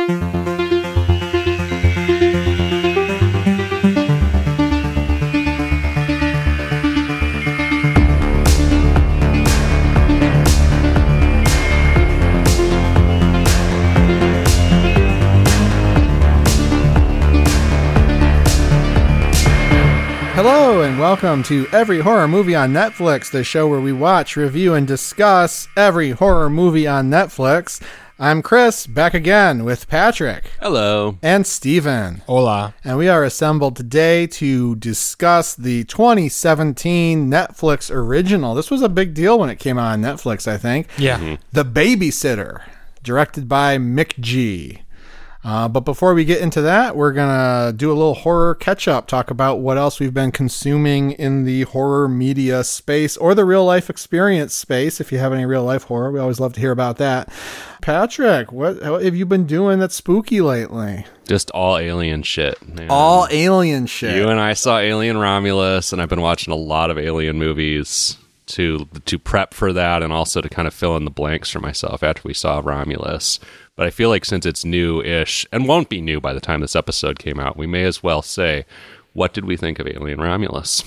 Hello and welcome to Every Horror Movie on Netflix, the show where we watch, review, and discuss every horror movie on Netflix. I'm Chris, back again with Patrick. Hello. And Steven. Hola. And we are assembled today to discuss the 2017 Netflix original. This was a big deal when it came out on Netflix, I think. Yeah. Mm-hmm. The Babysitter, directed by Mick G. But before we get into that, we're going to do a little horror catch-up, talk about what else we've been consuming in the horror media space or the real-life experience space. If you have any real-life horror, we always love to hear about that. Patrick, what have you been doing that's spooky lately? Just all alien shit, man. All alien shit. You and I saw Alien Romulus, and I've been watching a lot of alien movies to prep for that and also to kind of fill in the blanks for myself after we saw Romulus. But I feel like since it's new-ish, and won't be new by the time this episode came out, we may as well say, what did we think of Alien Romulus?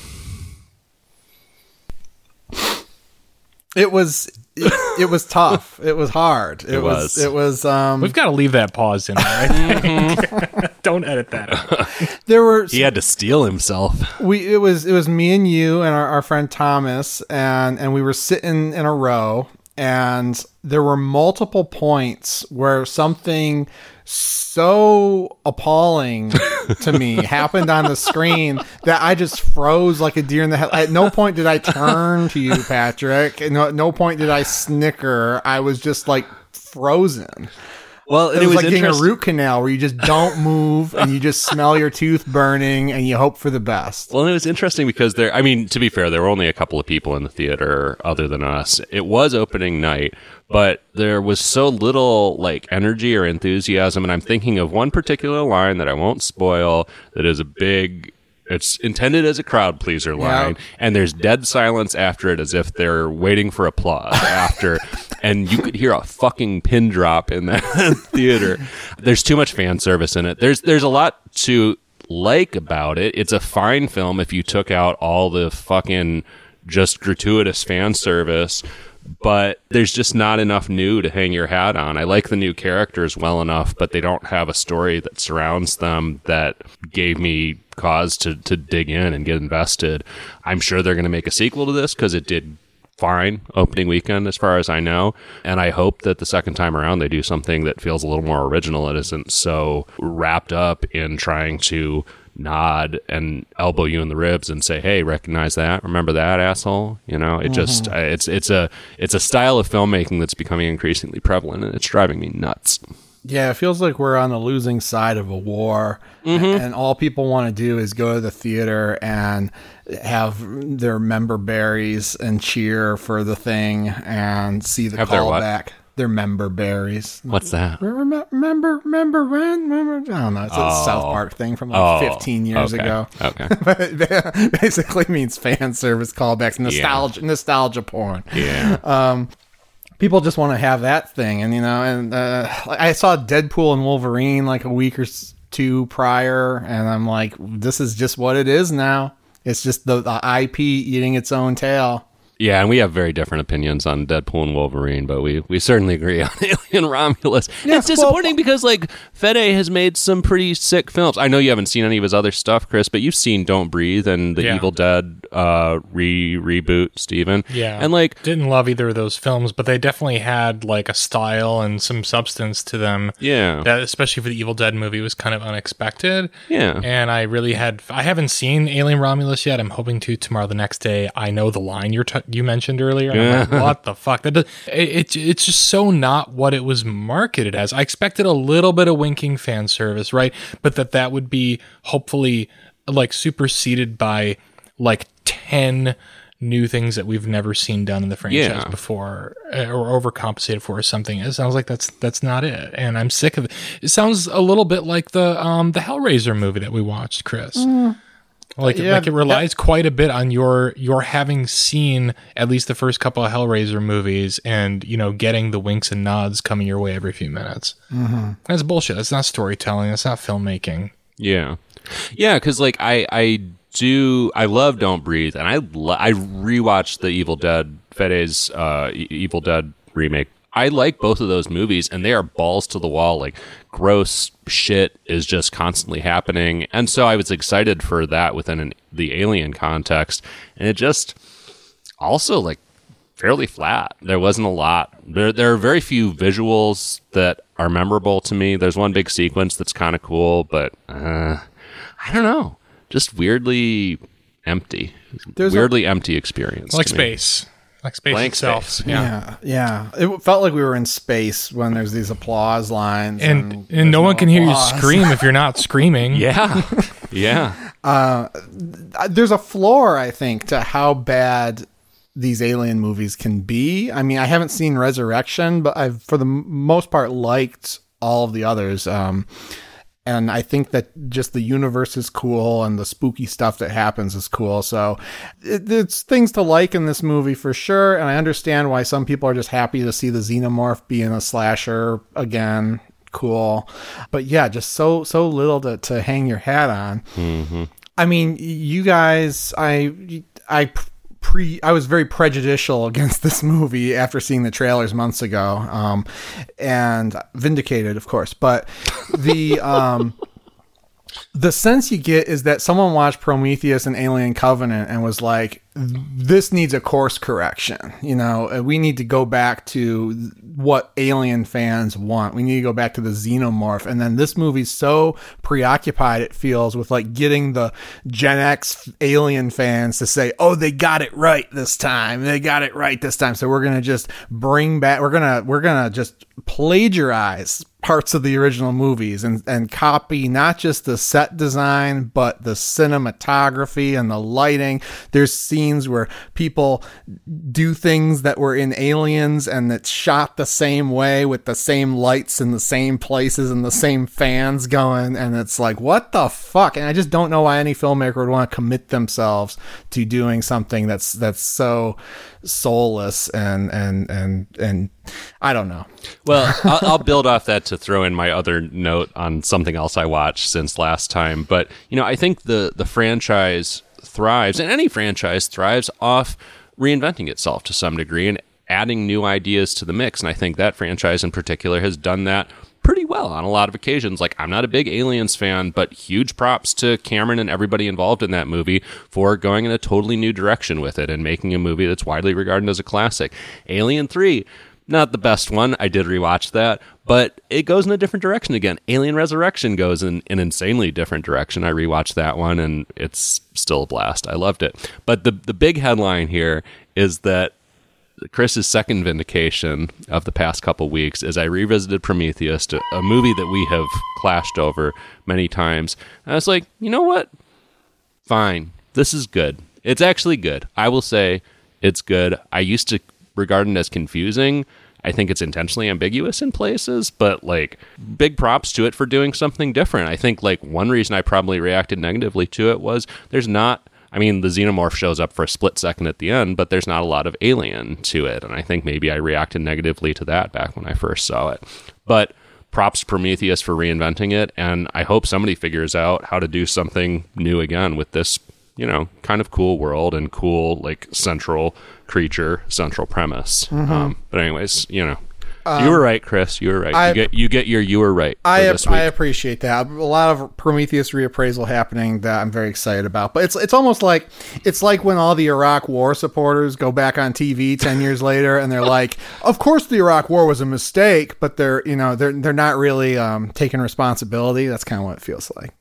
It was tough. It was hard. It was. We've got to leave that pause in there. I think. Don't edit that out. He had to steal himself. It was me and you and our friend Thomas, and we were sitting in a row, and there were multiple points where something so appalling to me happened on the screen that I just froze like a deer in the head. At no point did I turn to you, Patrick. At no point did I snicker. I was just like frozen. Well, it was like getting a root canal where you just don't move and you just smell your tooth burning and you hope for the best. Well, it was interesting because to be fair, there were only a couple of people in the theater other than us. It was opening night, but there was so little like energy or enthusiasm. And I'm thinking of one particular line that I won't spoil that is it's intended as a crowd pleaser line, and there's dead silence after it as if they're waiting for applause after, and you could hear a fucking pin drop in that theater. There's too much fan service in it. There's a lot to like about it. It's a fine film if you took out all the fucking just gratuitous fan service, but there's just not enough new to hang your hat on. I like the new characters well enough, but they don't have a story that surrounds them that gave me cause to dig in and get invested. I'm sure they're going to make a sequel to this because it did fine opening weekend as far as I know, and I hope that the second time around they do something that feels a little more original. It isn't so wrapped up in trying to nod and elbow you in the ribs and say, hey, recognize that, remember that, asshole. You know, it just it's a style of filmmaking that's becoming increasingly prevalent, and it's driving me nuts. Yeah, it feels like we're on the losing side of a war, and all people want to do is go to the theater and have their member berries and cheer for the thing and see the callback. Their member berries. What's that? Remember, I don't know. It's a South Park thing from like 15 years ago. Okay. But it basically means fan service callbacks, nostalgia porn. Yeah. People just want to have that thing, and I saw Deadpool and Wolverine like a week or two prior, and I'm like, this is just what it is now. It's just the IP eating its own tail. Yeah, and we have very different opinions on Deadpool and Wolverine, but we certainly agree on Alien Romulus. Yeah, it's disappointing because like Fede has made some pretty sick films. I know you haven't seen any of his other stuff, Chris, but you've seen Don't Breathe and the Evil Dead reboot, Steven. Yeah, and like didn't love either of those films, but they definitely had like a style and some substance to them. Yeah, that especially for the Evil Dead movie was kind of unexpected. Yeah, and I haven't seen Alien Romulus yet. I'm hoping to tomorrow, the next day. I know the line you mentioned earlier. I'm like, what the fuck? It's just so not what it was marketed as. I expected a little bit of winking fan service, right? But that would be hopefully like superseded by like 10 new things that we've never seen done in the franchise before, or overcompensated for or something. It sounds like that's not it, and I'm sick of it. It sounds a little bit like the Hellraiser movie that we watched, Chris. Like it relies quite a bit on your having seen at least the first couple of Hellraiser movies and, getting the winks and nods coming your way every few minutes. Mm-hmm. That's bullshit. That's not storytelling. That's not filmmaking. Yeah. Yeah, because I love Don't Breathe, and I rewatched the Evil Dead, Fede's Evil Dead remake. I like both of those movies, and they are balls to the wall. Like, gross shit is just constantly happening. And so I was excited for that within the Alien context. And it just also, like, fairly flat. There wasn't a lot. There are very few visuals that are memorable to me. There's one big sequence that's kind of cool, but I don't know. Just weirdly empty. Weirdly empty experience. Like space. Like space Blank itself. Space. Yeah. It felt like we were in space when there's these applause lines. And no one can hear you scream if you're not screaming. Yeah. Yeah. There's a floor, I think, to how bad these Alien movies can be. I mean, I haven't seen Resurrection, but I've, for the most part, liked all of the others. And I think that just the universe is cool and the spooky stuff that happens is cool. So it's things to like in this movie for sure. And I understand why some people are just happy to see the Xenomorph be in a slasher again. Cool. But yeah, just so little to hang your hat on. Mm-hmm. I mean, you guys, I was very prejudicial against this movie after seeing the trailers months ago, and vindicated, of course. But the sense you get is that someone watched Prometheus and Alien Covenant and was like, this needs a course correction. We need to go back to what Alien fans want. We need to go back to the Xenomorph. And then this movie's so preoccupied, it feels, with like getting the Gen X Alien fans to say, oh, they got it right this time. So we're going to just bring back, we're going to just plagiarize parts of the original movies and copy not just the set design, but the cinematography and the lighting. There's scenes where people do things that were in Aliens and it's shot the same way with the same lights in the same places and the same fans going. And it's like, what the fuck? And I just don't know why any filmmaker would want to commit themselves to doing something that's so soulless and I don't know. Well, I'll build off that to throw in my other note on something else I watched since last time. But, I think the franchise thrives, and any franchise thrives off reinventing itself to some degree and adding new ideas to the mix. And I think that franchise in particular has done that pretty well on a lot of occasions. Like, I'm not a big Aliens fan, but huge props to Cameron and everybody involved in that movie for going in a totally new direction with it and making a movie that's widely regarded as a classic. Alien 3, not the best one. I did rewatch that, but it goes in a different direction again. Alien Resurrection goes in an insanely different direction. I rewatched that one, and it's still a blast. I loved it. But the big headline here is that Chris's second vindication of the past couple weeks is I revisited Prometheus, a movie that we have clashed over many times. And I was like, you know what? Fine. This is good. It's actually good. I will say it's good. I used to regard it as confusing. I think it's intentionally ambiguous in places, but like, big props to it for doing something different. I think like one reason I probably reacted negatively to it was the Xenomorph shows up for a split second at the end, but there's not a lot of Alien to it. And I think maybe I reacted negatively to that back when I first saw it. But props to Prometheus for reinventing it. And I hope somebody figures out how to do something new again with this, kind of cool world and cool, like, central creature, central premise. Mm-hmm. But anyways, you were right, Chris. You were right. You get your you were right. I appreciate that. A lot of Prometheus reappraisal happening that I'm very excited about. But it's almost like when all the Iraq War supporters go back on TV 10 years later and they're like, "Of course the Iraq War was a mistake," but they're not really taking responsibility. That's kind of what it feels like.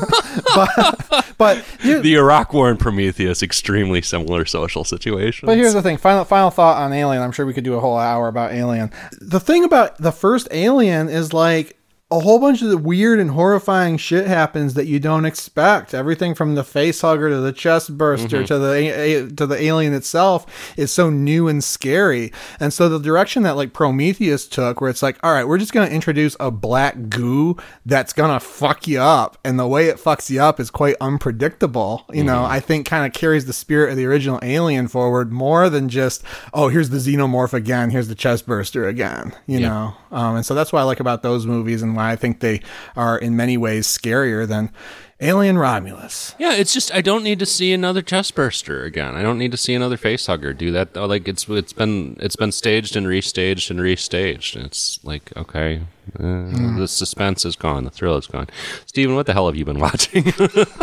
but the Iraq War and Prometheus, extremely similar social situations. But here's the thing. Final thought on Alien. I'm sure we could do a whole hour about Alien. The thing about the first Alien is like, a whole bunch of the weird and horrifying shit happens that you don't expect. Everything from the face hugger to the chest burster to the alien itself is so new and scary. And so the direction that like Prometheus took, where it's like, all right, we're just going to introduce a black goo that's going to fuck you up. And the way it fucks you up is quite unpredictable. You know, I think kind of carries the spirit of the original Alien forward more than just, oh, here's the xenomorph again. Here's the chest burster again, you know? And so that's what I like about those movies and why I think they are in many ways scarier than Alien Romulus. Yeah, it's just I don't need to see another chest burster again. I don't need to see another face hugger do that. Like it's been staged and restaged and restaged. It's like, okay, the suspense is gone, the thrill is gone. Steven, what the hell have you been watching?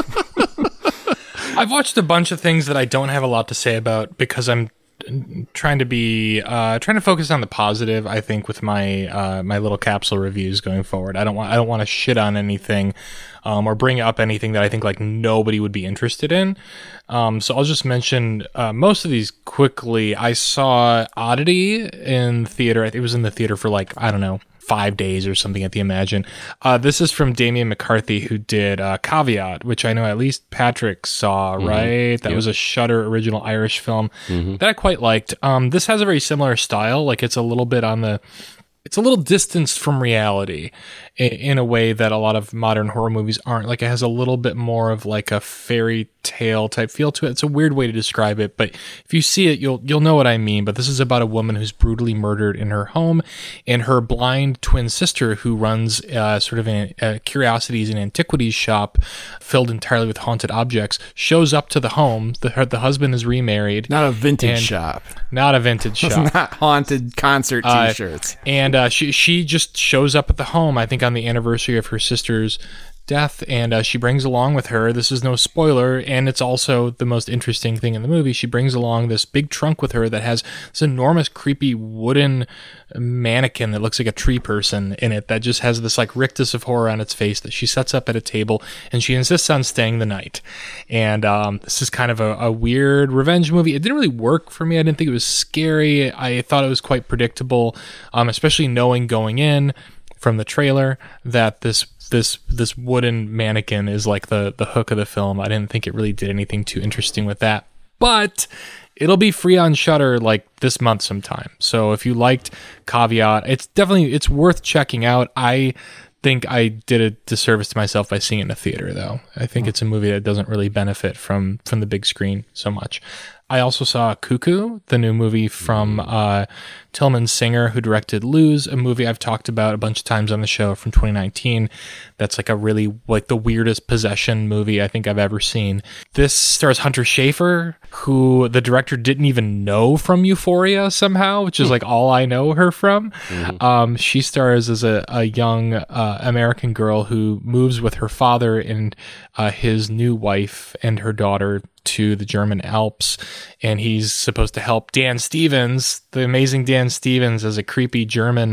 I've watched a bunch of things that I don't have a lot to say about because I'm trying to focus on the positive. I think with my my little capsule reviews going forward, I don't want to shit on anything or bring up anything that I think like nobody would be interested in. So I'll just mention most of these quickly. I saw Oddity in theater. I think it was in the theater for like, I don't know, 5 days or something at the Imagine. This is from Damien McCarthy, who did Caveat, which I know at least Patrick saw, right? That was a Shudder original Irish film that I quite liked. This has a very similar style. Like it's a little bit it's a little distanced from reality in a way that a lot of modern horror movies aren't. Like it has a little bit more of like a fairy tale type feel to it. It's a weird way to describe it, but if you see it, you'll know what I mean. But this is about a woman who's brutally murdered in her home, and her blind twin sister, who runs sort of a curiosities and antiquities shop filled entirely with haunted objects, shows up to the home. The husband is remarried. Not a vintage shop. Not a vintage shop. It's not haunted concert t-shirts. And she just shows up at the home, I think on the anniversary of her sister's death, and she brings along with her, this is no spoiler, and it's also the most interesting thing in the movie, she brings along this big trunk with her that has this enormous creepy wooden mannequin that looks like a tree person in it, that just has this like rictus of horror on its face that she sets up at a table, and she insists on staying the night. And this is kind of a weird revenge movie. It didn't really work for me. I didn't think it was scary. I thought it was quite predictable, especially knowing going in from the trailer that this wooden mannequin is like the hook of the film. I didn't think it really did anything too interesting with that. But it'll be free on Shudder like this month sometime. So if you liked Caveat, it's worth checking out. I think I did a disservice to myself by seeing it in a theater, though. I think it's a movie that doesn't really benefit from the big screen so much. I also saw Cuckoo, the new movie from Tillman Singer, who directed Lose, a movie I've talked about a bunch of times on the show from 2019. That's like a really like the weirdest possession movie I think I've ever seen. This stars Hunter Schafer, who the director didn't even know from Euphoria somehow, which is like all I know her from. She stars as a young American girl who moves with her father and his new wife and her daughter to the German Alps, and he's supposed to help Dan Stevens, the amazing Dan Stevens, as a creepy German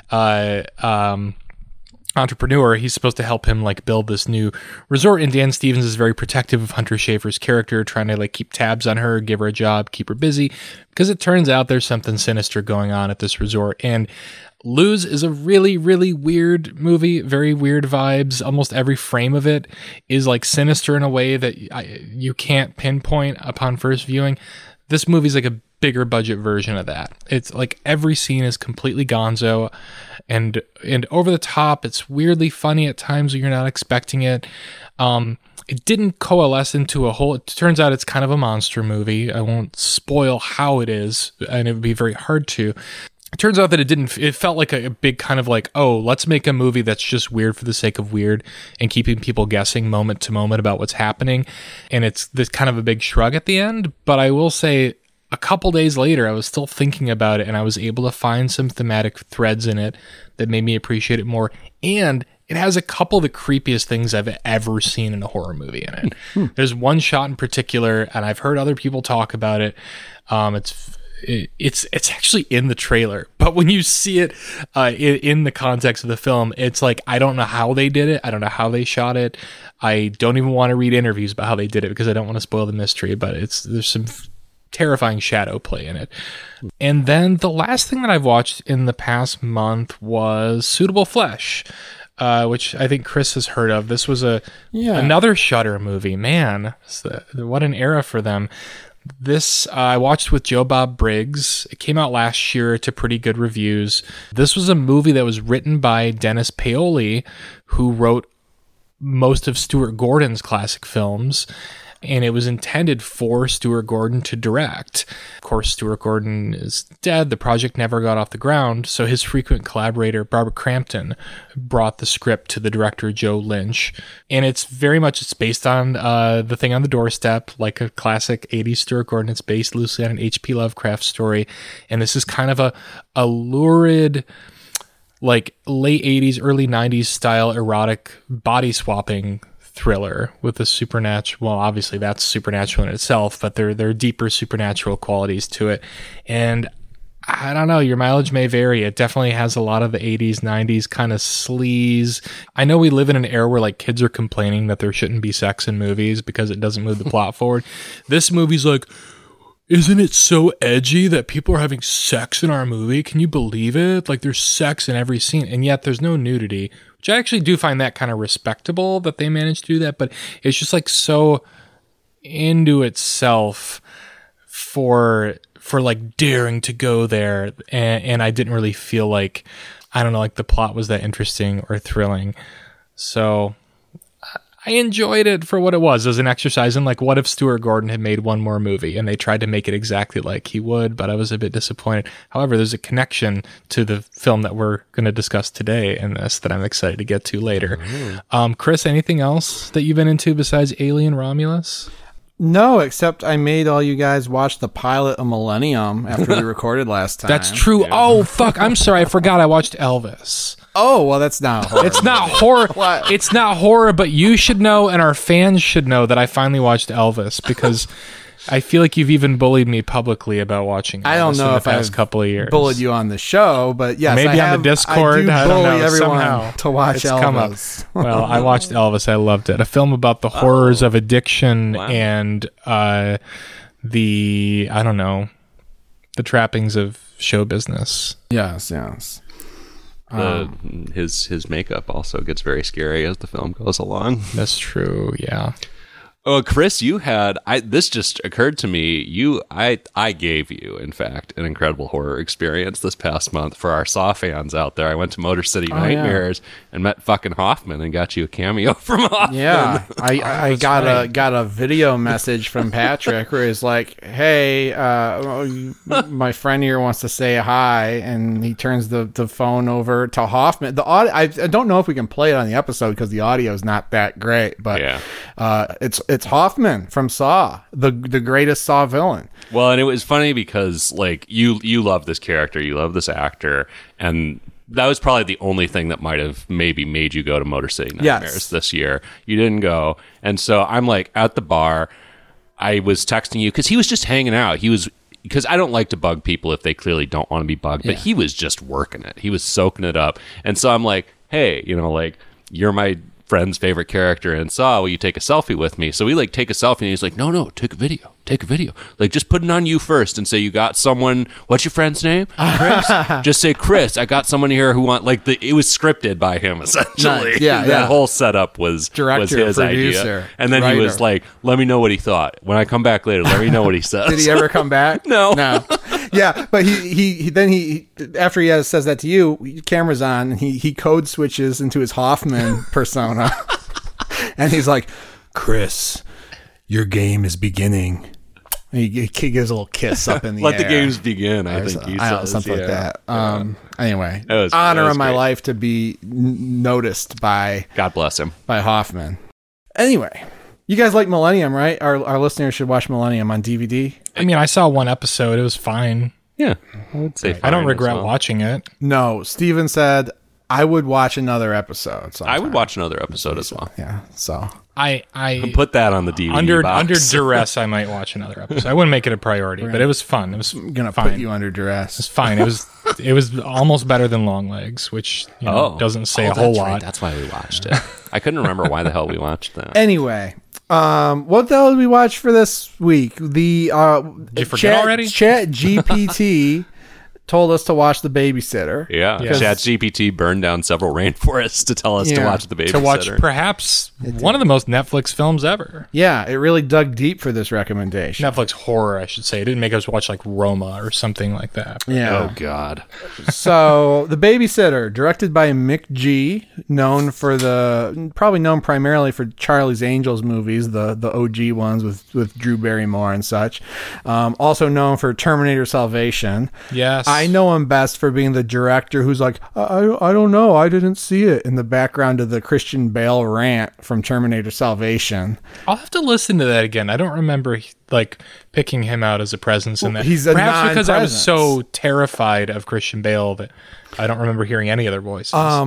entrepreneur. He's supposed to help him like build this new resort, and Dan Stevens is very protective of Hunter Schafer's character, trying to like keep tabs on her, give her a job, keep her busy, because it turns out there's something sinister going on at this resort. And Lose is a really, really weird movie, very weird vibes. Almost every frame of it is like sinister in a way that you can't pinpoint upon first viewing. This movie's like a bigger budget version of that. It's like every scene is completely gonzo and over the top. It's weirdly funny at times when you're not expecting it. It didn't coalesce into a whole. It turns out it's kind of a monster movie. I won't spoil how it is, and it would be very hard to. It turns out that it felt like a big kind of like, oh, let's make a movie that's just weird for the sake of weird and keeping people guessing moment to moment about what's happening. And it's this kind of a big shrug at the end. But I will say a couple days later, I was still thinking about it, and I was able to find some thematic threads in it that made me appreciate it more. And it has a couple of the creepiest things I've ever seen in a horror movie in it. There's one shot in particular, and I've heard other people talk about it. It's actually in the trailer, but when you see it in the context of the film, it's like, I don't know how they did it. I don't know how they shot it. I don't even want to read interviews about how they did it because I don't want to spoil the mystery, but there's some terrifying shadow play in it. And then the last thing that I've watched in the past month was Suitable Flesh, which I think Chris has heard of. This was another Shudder movie. Man, what an era for them. This I watched with Joe Bob Briggs. It came out last year to pretty good reviews. This was a movie that was written by Dennis Paoli, who wrote most of Stuart Gordon's classic films, and it was intended for Stuart Gordon to direct. Of course, Stuart Gordon is dead. The project never got off the ground, so his frequent collaborator, Barbara Crampton, brought the script to the director, Joe Lynch. And it's based on The Thing on the Doorstep, like a classic 80s Stuart Gordon. It's based loosely on an H.P. Lovecraft story. And this is kind of a lurid, like late 80s, early 90s style erotic body swapping thriller with a supernatural. Well, obviously that's supernatural in itself, but there are deeper supernatural qualities to it. And I don't know, your mileage may vary. It definitely has a lot of the 80s, 90s kind of sleaze. I know we live in an era where like kids are complaining that there shouldn't be sex in movies because it doesn't move the plot forward. This movie's like, isn't it so edgy that people are having sex in our movie? Can you believe it? Like there's sex in every scene, and yet there's no nudity, which I actually do find that kind of respectable that they managed to do that, but it's just like so into itself for like daring to go there, and I didn't really feel like, I don't know, like the plot was that interesting or thrilling. So I enjoyed it for what it was as an exercise in like, what if Stuart Gordon had made one more movie and they tried to make it exactly like he would, but I was a bit disappointed. However, there's a connection to the film that we're going to discuss today in this that I'm excited to get to later. Chris, anything else that you've been into besides Alien Romulus? No, except I made all you guys watch the pilot of Millennium after we recorded last time. That's true. Yeah. Oh, fuck. I'm sorry. I forgot I watched Elvis. Oh, well, that's not horror. It's not horror. It's not horror, but you should know and our fans should know that I finally watched Elvis because I feel like you've even bullied me publicly about watching Elvis. I don't know in the if past I've couple of years. bullied you on the show, but yes, maybe on the Discord. I don't know. Everyone somehow to watch it's Elvis. Come up. Well, I watched Elvis. I loved it. A film about the horrors of addiction and the trappings of show business. Yes. His makeup also gets very scary as the film goes along. That's true. Yeah. Oh, Chris, you had this just occurred to me. I gave you, in fact, an incredible horror experience this past month for our Saw fans out there. I went to Motor City Nightmares and met fucking Hoffman and got you a cameo from Hoffman. Yeah, I got a video message from Patrick where he's like, "Hey, my friend here wants to say hi," and he turns the phone over to Hoffman. The audio, I don't know if we can play it on the episode because the audio is not that great, but yeah. It's Hoffman from Saw, the greatest Saw villain. Well, and it was funny because like you love this character, you love this actor, and that was probably the only thing that might have maybe made you go to Motor City Nightmares this year. You didn't go, and so I'm like at the bar. I was texting you because he was just hanging out. Because I don't like to bug people if they clearly don't want to be bugged, but he was just working it. He was soaking it up, and so I'm like, hey, like you're my friend's favorite character in Saw, will you take a selfie with me? So we like take a selfie and he's like, no, take a video. Like just put it on you first and say you got someone, what's your friend's name? Chris? Just say Chris, I got someone here who it was scripted by him essentially. Nice. Yeah, that whole setup was director, his producer, idea. And then writer. He was like, let me know what he thought. When I come back later, let me know what he says. Did he ever come back? No. Yeah, but he then after he says that to you, camera's on, and he code switches into his Hoffman persona. And he's like, Chris, your game is beginning. And he gives a little kiss up in the Let air. the games begin, I think he says. Something like that. Anyway, it was honor in my great. life to be noticed by... God bless him. By Hoffman. Anyway, you guys like Millennium, right? Our listeners should watch Millennium on DVD. I mean, I saw one episode. It was fine. Yeah, I would say I don't fine regret as well. watching it. No, Steven said... I would watch another episode. Sometime. I would watch another episode as well. Yeah, so I put that on the DVD under box. duress. I might watch another episode. I wouldn't make it a priority, but it was fun. It was gonna fine. put you under duress. It's fine. It was almost better than Long Legs, which doesn't say a whole lot. Right. That's why we watched it. I couldn't remember why the hell we watched that. Anyway, what the hell did we watch for this week? The Did you forget already? Chat GPT told us to watch The Babysitter. Yeah. ChatGPT burned down several rainforests to tell us to watch The Babysitter. To watch perhaps one of the most Netflix films ever. Yeah, it really dug deep for this recommendation. Netflix horror, I should say. It didn't make us watch like Roma or something like that. Yeah. Oh, God. So, The Babysitter, directed by Mick G, probably known primarily for Charlie's Angels movies, the OG ones with Drew Barrymore and such. Also known for Terminator Salvation. Yes. I know him best for being the director who's like, I don't know, I didn't see it, in the background of the Christian Bale rant from Terminator Salvation. I'll have to listen to that again. I don't remember like picking him out as a presence in that. He's a Perhaps because I was non-presence. so terrified of Christian Bale that I don't remember hearing any other voices.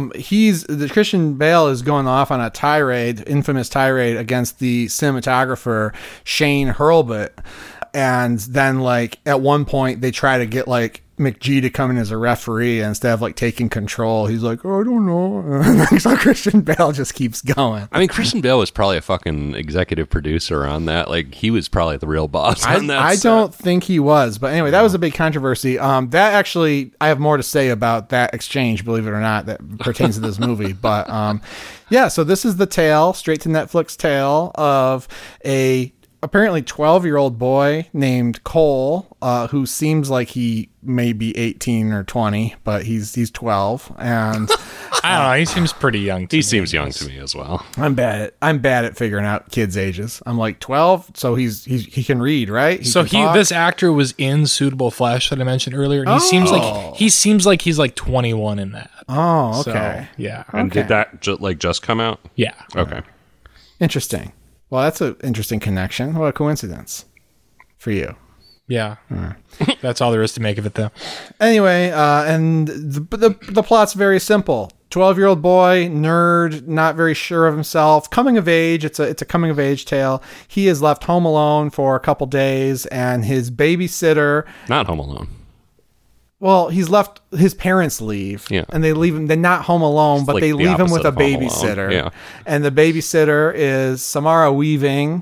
The Christian Bale is going off on a infamous tirade against the cinematographer Shane Hurlbut. And then, like, at one point, they try to get, like, McG to come in as a referee, and instead of, like, taking control, he's like, I don't know. So Christian Bale just keeps going. I mean, Christian Bale was probably a fucking executive producer on that. Like, he was probably the real boss on that I set. don't think he was. But anyway, that was a big controversy. That actually, I have more to say about that exchange, believe it or not, that pertains to this movie. But, yeah, so this is the tale, straight to Netflix tale of a apparently 12-year-old boy named Cole, who seems like he may be 18 or 20, but he's 12, and I don't know. He seems pretty young. He seems young to me as well. I'm bad at figuring out kids' ages. I'm like 12, so he can read, right? This actor was in Suitable Flesh that I mentioned earlier, and he seems like he's like 21 in that. Oh, okay, So, yeah. And did that just come out? Yeah. Okay. interesting. Well, that's an interesting connection. What a coincidence for you. Yeah. That's all there is to make of it, though. Anyway, and the plot's very simple. 12-year-old boy, nerd, not very sure of himself, coming of age. It's a coming of age tale. He is left home alone for a couple days, and his babysitter. Not Home Alone. Well, his parents leave, and they leave him. They're not home alone, but like they the leave him with opposite a of Home Alone. babysitter. Yeah. And the babysitter is Samara Weaving.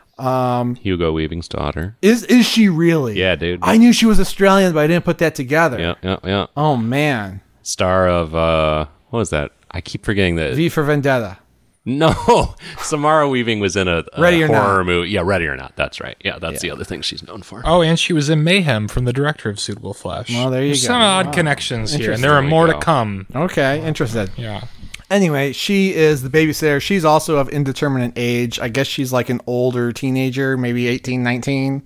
Hugo Weaving's daughter. Is she really? Yeah, dude. I knew she was Australian, but I didn't put that together. Yeah. Oh, man. Star of, what was that? I keep forgetting that. V for Vendetta. No, Samara Weaving was in a Ready or horror Not. movie. Yeah, Ready or Not. That's right. Yeah, that's the other thing she's known for. Oh, and she was in Mayhem from the director of Suitable Flesh. Well, there you There's go. some odd Wow. connections here, and Interesting. there are There we more to go. come. Okay, interested. Yeah. Anyway, she is the babysitter. She's also of indeterminate age. I guess she's like an older teenager, maybe 18, 19.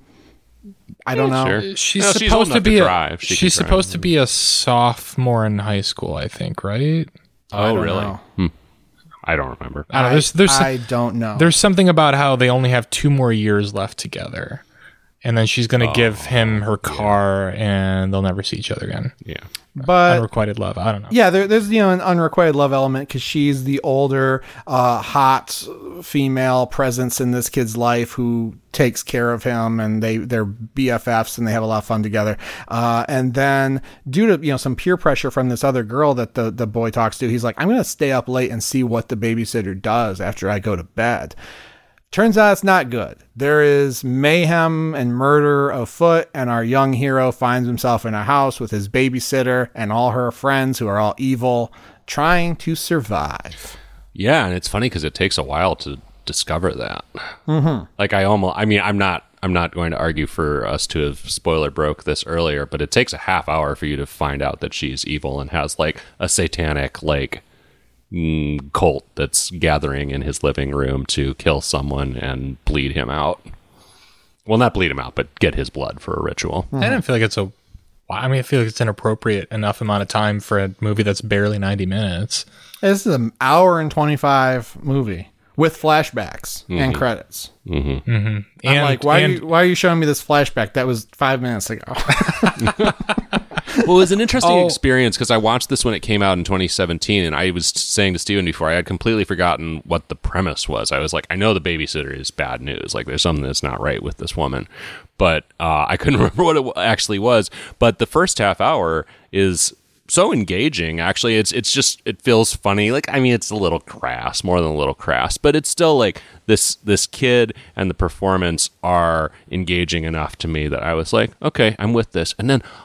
I don't know. Sure. She's No, supposed old to enough be drive. She she's can drive. supposed to be a sophomore in high school, I think, right? Oh, don't really? know. I don't remember. I don't know. There's I don't know. there's something about how they only have 2 more years left together, and then she's going to give him her car, and they'll never see each other again. Yeah. but Unrequited love. I don't know. yeah, there's an unrequited love element because she's the older, hot female presence in this kid's life who takes care of him, and they're BFFs and they have a lot of fun together. And then due to some peer pressure from this other girl that the boy talks to, he's like, I'm gonna stay up late and see what the babysitter does after I go to bed. Turns out it's not good. There is mayhem and murder afoot, and our young hero finds himself in a house with his babysitter and all her friends who are all evil, trying to survive. Yeah, and it's funny because it takes a while to discover that. Mm-hmm. Like I'm not going to argue for us to have spoiler broke this earlier, but it takes a half hour for you to find out that she's evil and has like a satanic cult that's gathering in his living room to kill someone and bleed him out. Well, not bleed him out, but get his blood for a ritual. I didn't feel like I feel like it's an appropriate enough amount of time for a movie that's barely 90 minutes. This is an hour and 25 movie with flashbacks and credits. And I'm like, why are you showing me this flashback? That was 5 minutes ago. Well, it was an interesting experience because I watched this when it came out in 2017, and I was saying to Steven before, I had completely forgotten what the premise was. I was like, I know the babysitter is bad news. Like, there's something that's not right with this woman. But I couldn't remember what it actually was. But the first half hour is so engaging. Actually, it feels funny. Like, I mean, it's a little crass, more than a little crass, but it's still like this kid and the performance are engaging enough to me that I was like, okay, I'm with this. And then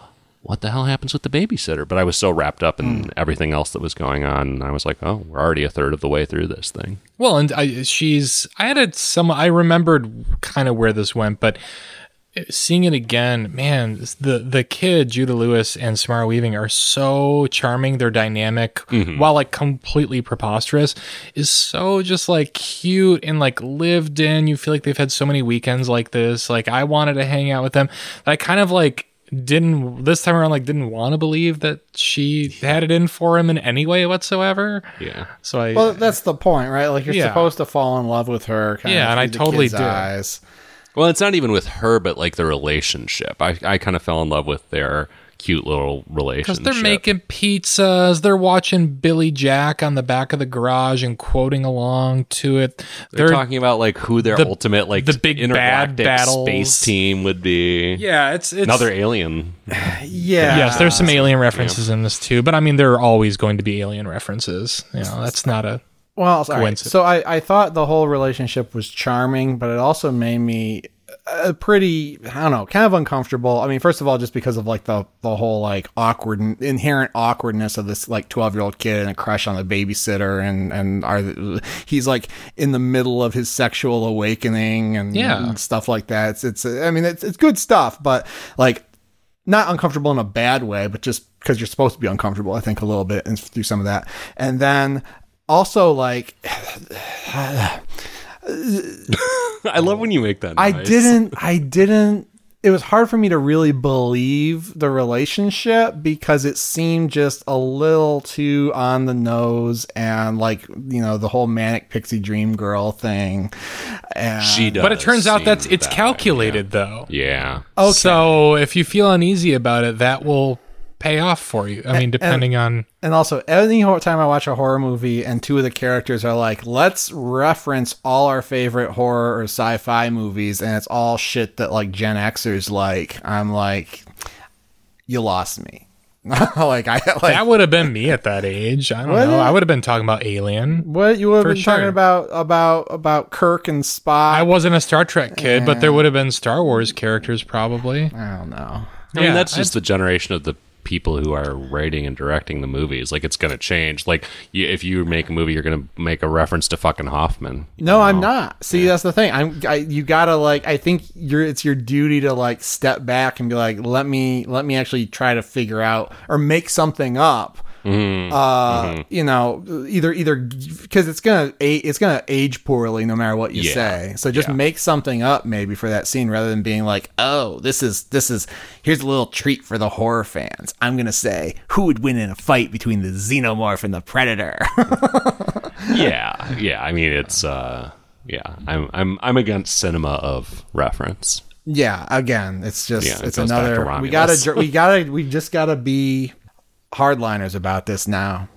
what the hell happens with the babysitter? But I was so wrapped up in everything else that was going on, and I was like, oh, we're already a third of the way through this thing. Well, and I remembered kind of where this went, but seeing it again, man, the kid, Judah Lewis and Samara Weaving are so charming. Their dynamic, while like completely preposterous, is so just like cute and like lived in. You feel like they've had so many weekends like this. Like I wanted to hang out with them. But I kind of like didn't want to believe that she had it in for him in any way whatsoever. Yeah. So Well, that's the point, right? Like you're Yeah. supposed to fall in love with her. Kind Yeah, of and I through the totally kid's did. eyes. Well, it's not even with her, but like the relationship. I kind of fell in love with their cute little relationship. because they're making pizzas, they're watching Billy Jack on the back of the garage and quoting along to it. They're talking about like who their ultimate like the big bad intergalactic battles. space team would be. Yeah, it's Another alien. Yeah. Yes, there's some alien references in this too, but I mean there are always going to be alien references. You know, that's not a Well, all right. coincidence. So I thought the whole relationship was charming, but it also made me pretty, I don't know, kind of uncomfortable. I mean, first of all, just because of like the whole like inherent awkwardness of this like 12-year-old kid and a crush on the babysitter, and he's like in the middle of his sexual awakening and stuff like that. It's good stuff, but like not uncomfortable in a bad way, but just because you're supposed to be uncomfortable, I think a little bit and through some of that. And then also like I love when you make that I noise. didn't it was hard for me to really believe the relationship because it seemed just a little too on the nose, and like, you know, the whole manic pixie dream girl thing. And She does. but it turns out seem it's that way, calculated though. Yeah. Okay. So if you feel uneasy about it, that will pay off for you. I mean, depending on And also, any time I watch a horror movie and two of the characters are like, let's reference all our favorite horror or sci-fi movies, and it's all shit that like Gen Xers like, I'm like, you lost me. that would have been me at that age. I don't Would know. it? I would have been talking about Alien. What you would have For been talking sure. about Kirk and Spock? I wasn't a Star Trek kid, but there would have been Star Wars characters probably. I don't know. I mean, that's just the generation of the people who are writing and directing the movies. Like, it's going to change. Like, if you make a movie, you're going to make a reference to fucking Hoffman. No, I'm not. See, that's the thing. You gotta like. I think it's your duty to like step back and be like, let me actually try to figure out or make something up. You know, either because it's gonna age poorly no matter what you say. So just make something up maybe for that scene rather than being like, oh, this is here's a little treat for the horror fans. I'm gonna say who would win in a fight between the xenomorph and the predator. Yeah. I mean, it's I'm against cinema of reference. Yeah, again, it's just Yeah, it it's goes back to another. Romulus. We just gotta be hardliners about this now.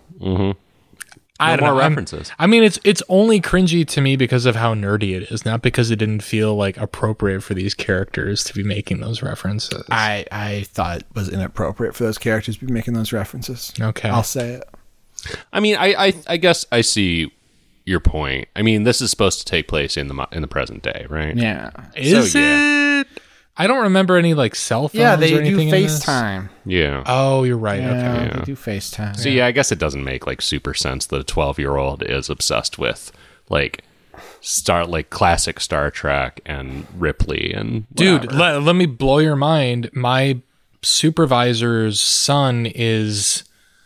I don't more know. references. I mean, it's only cringy to me because of how nerdy it is, not because it didn't feel like appropriate for these characters to be making those references. I thought it was inappropriate for those characters to be making those references. Okay. I'll say it. I mean, I guess I see your point. I mean, this is supposed to take place in the present day, right? Yeah, Is So, yeah. it? I don't remember any like cell phones. yeah. They or do anything in this. FaceTime. Yeah. Oh, you're right. Yeah, Okay. they do FaceTime. So yeah, I guess it doesn't make like super sense that a 12-year-old is obsessed with like classic Star Trek and Ripley and Dude, let me blow your mind. My supervisor's son is,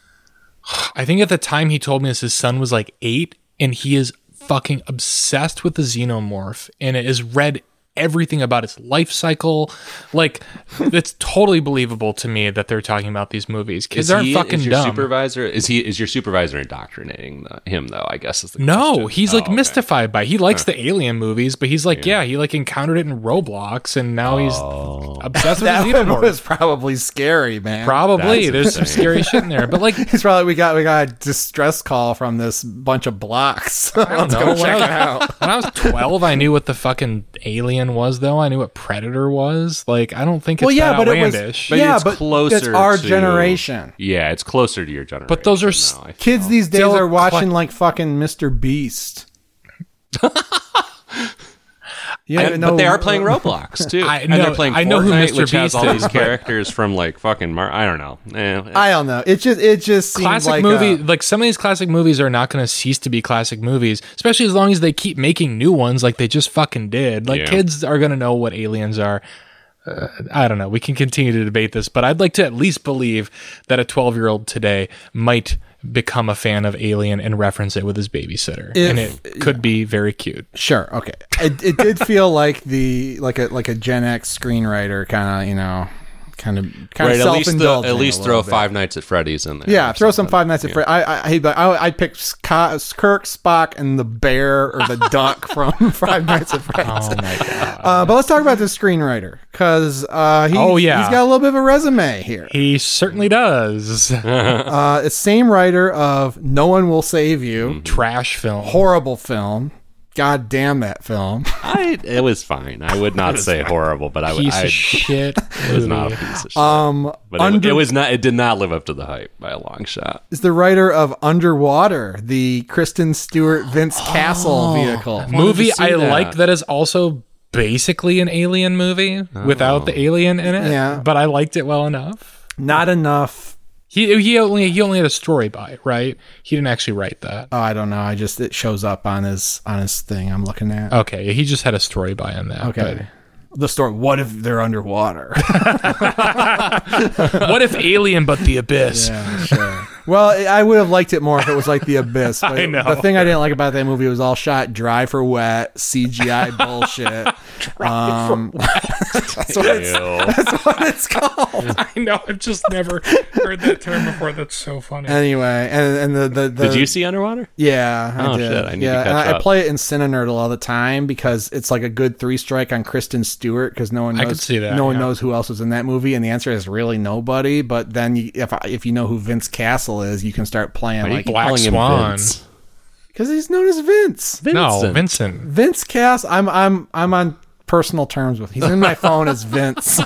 I think at the time he told me this, his son was like 8, and he is fucking obsessed with the xenomorph, and it is read everything about its life cycle. Like, it's totally believable to me that they're talking about these movies. Kids aren't fucking is your dumb. Supervisor is your supervisor indoctrinating him though? I guess is the No, question. he's like okay. mystified by it. He likes the alien movies, but he's like, he like encountered it in Roblox, and now he's obsessed with that the one xenomorph. was probably scary, man. Probably. That's There's some insane. scary shit in there. But like, It's probably we got a distress call from this bunch of blocks. Let's go know. check it out. when I was 12, I knew what the fucking alien was, though. I knew what Predator was. Like, I don't think it's that but outlandish. But yeah, it's but closer it's our to- generation. Yeah, it's closer to your generation. But those are now, I feel. Kids these days Still are watching like fucking Mr. Beast. You don't even know But they are playing Roblox too. I And know- they're playing I know who Fortnite, Mr. which has Beast all is, these but- characters from like fucking I don't know. I don't know. It just seems Classic like movie, like some of these classic movies are not going to cease to be classic movies, especially as long as they keep making new ones like they just fucking did. Like Yeah. kids are going to know what aliens are. I don't know. We can continue to debate this, but I'd like to at least believe that a 12-year-old today might become a fan of Alien and reference it with his babysitter, and it could be very cute. Sure. Okay. It did feel like a Gen X screenwriter kind of Right, self-indulging. at least a throw little bit. Five Nights at Freddy's in there. Yeah, or throw some something. Five Nights at Freddy's. I'd pick Kirk, Spock, and the bear or the duck from Five Nights at Freddy's. Oh my god! But let's talk about this screenwriter because he's got a little bit of a resume here. He certainly does. It's same writer of No One Will Save You, Trash film. horrible film. God damn that film. It was fine. I would not say horrible, but Piece of shit. It was not a piece of shit. But it was not. It did not live up to the hype by a long shot. Is the writer of Underwater, the Kristen Stewart Vince Castle vehicle. Movie see I that. like that is also basically an alien movie without the alien in it. Yeah. But I liked it well enough. Not enough. He only had a story by, right? He didn't actually write that. Oh, I don't know. It shows up on his thing I'm looking at. Okay, he just had a story by on that. Okay. The story. What if they're underwater? but what if Alien but the Abyss? Yeah, sure. Well, I would have liked it more if it was like The Abyss. But I know. The thing I didn't like about that movie was all shot dry for wet, CGI bullshit. That's what it's called. I know. I've just never heard that term before. That's so funny. Anyway, and the Did you see Underwater? Yeah, I Oh, did. shit, I need to yeah, catch and I up. play it in Cinenerdle all the time because it's like a good 3-strike on Kristen Stewart because no one knows. I could see that, No one yeah. knows who else was in that movie, and the answer is really nobody. But then, if you know who Vince Castle is, you can start playing Why do you like keep Black calling him Swan. Vince? because he's known as Vince. No, Vincent. Vince Castle. I'm on personal terms with. He's in my phone as Vince.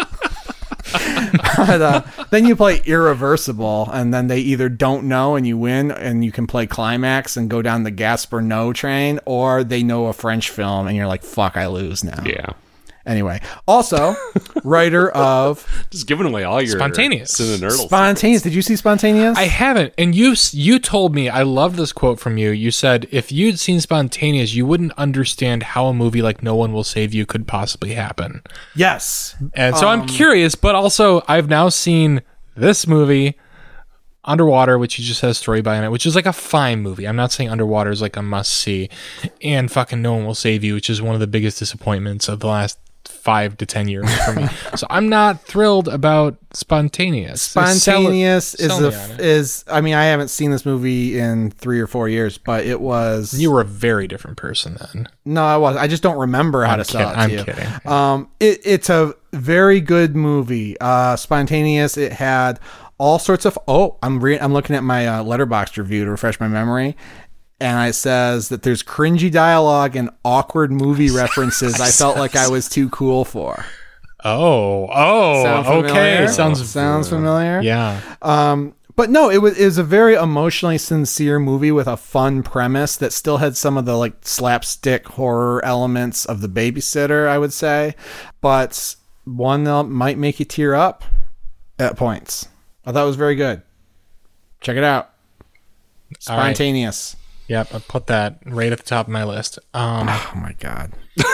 But, then you play Irreversible, and then they either don't know and you win, and you can play Climax and go down the Gasper No train, or they know a French film, and you're like, fuck, I lose now. Yeah. Anyway, also, writer of Just giving away all your Spontaneous. Cinenerdle. Spontaneous. Did you see Spontaneous? I haven't, and you told me, I love this quote from you. You said if you'd seen Spontaneous, you wouldn't understand how a movie like No One Will Save You could possibly happen. Yes. And so I'm curious, but also I've now seen this movie, Underwater, which you just had a story by in it, which is like a fine movie. I'm not saying Underwater is like a must see, and fucking No One Will Save You, which is one of the biggest disappointments of the last 5 to 10 years for me. So I'm not thrilled about Spontaneous. Spontaneous Sell me on it. is. I mean, I haven't seen this movie in 3 or 4 years, but it was. You were a very different person then. No, I was. I just don't remember how to sell it to I'm you. kidding. It's a very good movie. Spontaneous. It had all sorts of. I'm looking at my Letterboxd review to refresh my memory, and it says that there's cringy dialogue and awkward movie references. I felt like I was too cool for. Oh, okay. Sounds familiar. Yeah. But no, it was a very emotionally sincere movie with a fun premise that still had some of the like slapstick horror elements of The Babysitter, I would say, but one that might make you tear up at points. I thought it was very good. Check it out. All right. Spontaneous. Yep, I put that right at the top of my list. Oh my god.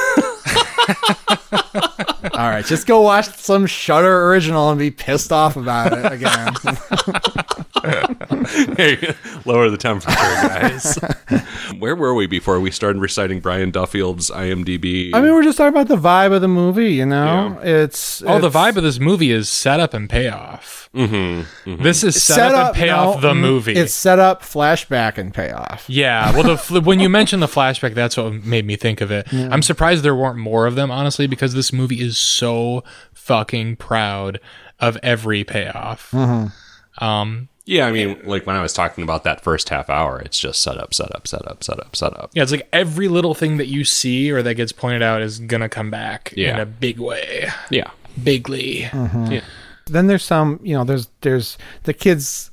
All right, just go watch some Shudder original and be pissed off about it again. Hey, lower the temperature, guys. Where were we before we started reciting Brian Duffield's IMDb? I mean, we're just talking about the vibe of the movie, you know? Yeah. The vibe of this movie is setup and payoff. Mm-hmm. This is setup and payoff the movie. It's set up, flashback, and payoff. Yeah, well, when you mentioned the flashback, that's what made me think of it. Yeah. I'm surprised there weren't more of them, honestly, because this movie is so fucking proud of every payoff. Mm-hmm. Yeah, I mean, like when I was talking about that first half hour, it's just setup. Yeah, it's like every little thing that you see or that gets pointed out is gonna come back in a big way. Yeah. Bigly. Mm-hmm. Yeah. Then there's some, there's the kids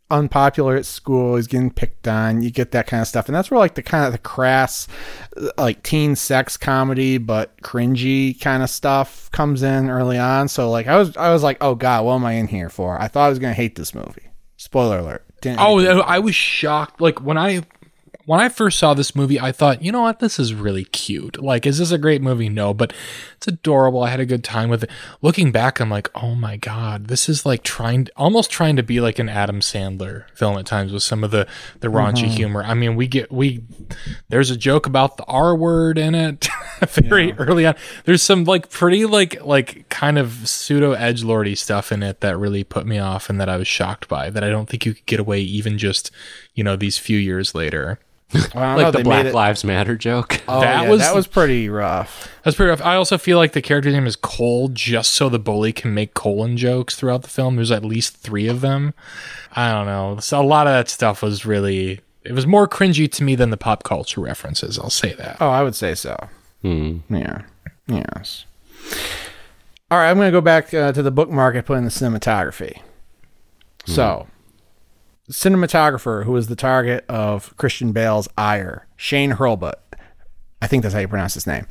unpopular at school. He's getting picked on. You get that kind of stuff. And that's where like the kind of the crass, like teen sex comedy, but cringy kind of stuff comes in early on. So like, I was like, oh God, what am I in here for? I thought I was going to hate this movie. Spoiler alert. I was shocked. Like when I first saw this movie, I thought, you know what, this is really cute. Like, is this a great movie? No, but it's adorable. I had a good time with it. Looking back, I'm like, oh my God, this is like almost trying to be like an Adam Sandler film at times with some of the raunchy humor. I mean, there's a joke about the R word in it very early on. There's some like pretty like kind of pseudo edgelordy stuff in it that really put me off and that I was shocked by, that I don't think you could get away even just, these few years later. Like the Black Lives Matter joke. Oh, that was pretty rough. That's pretty rough. I also feel like the character's name is Cole just so the bully can make colon jokes throughout the film. There's at least 3 of them. I don't know. So a lot of that stuff was it was more cringy to me than the pop culture references. I'll say that. Oh, I would say so. Yeah. Yes. All right, I'm going to go back to the bookmark and put in the cinematography. So, cinematographer who was the target of Christian Bale's ire, Shane Hurlbut. I think that's how you pronounce his name.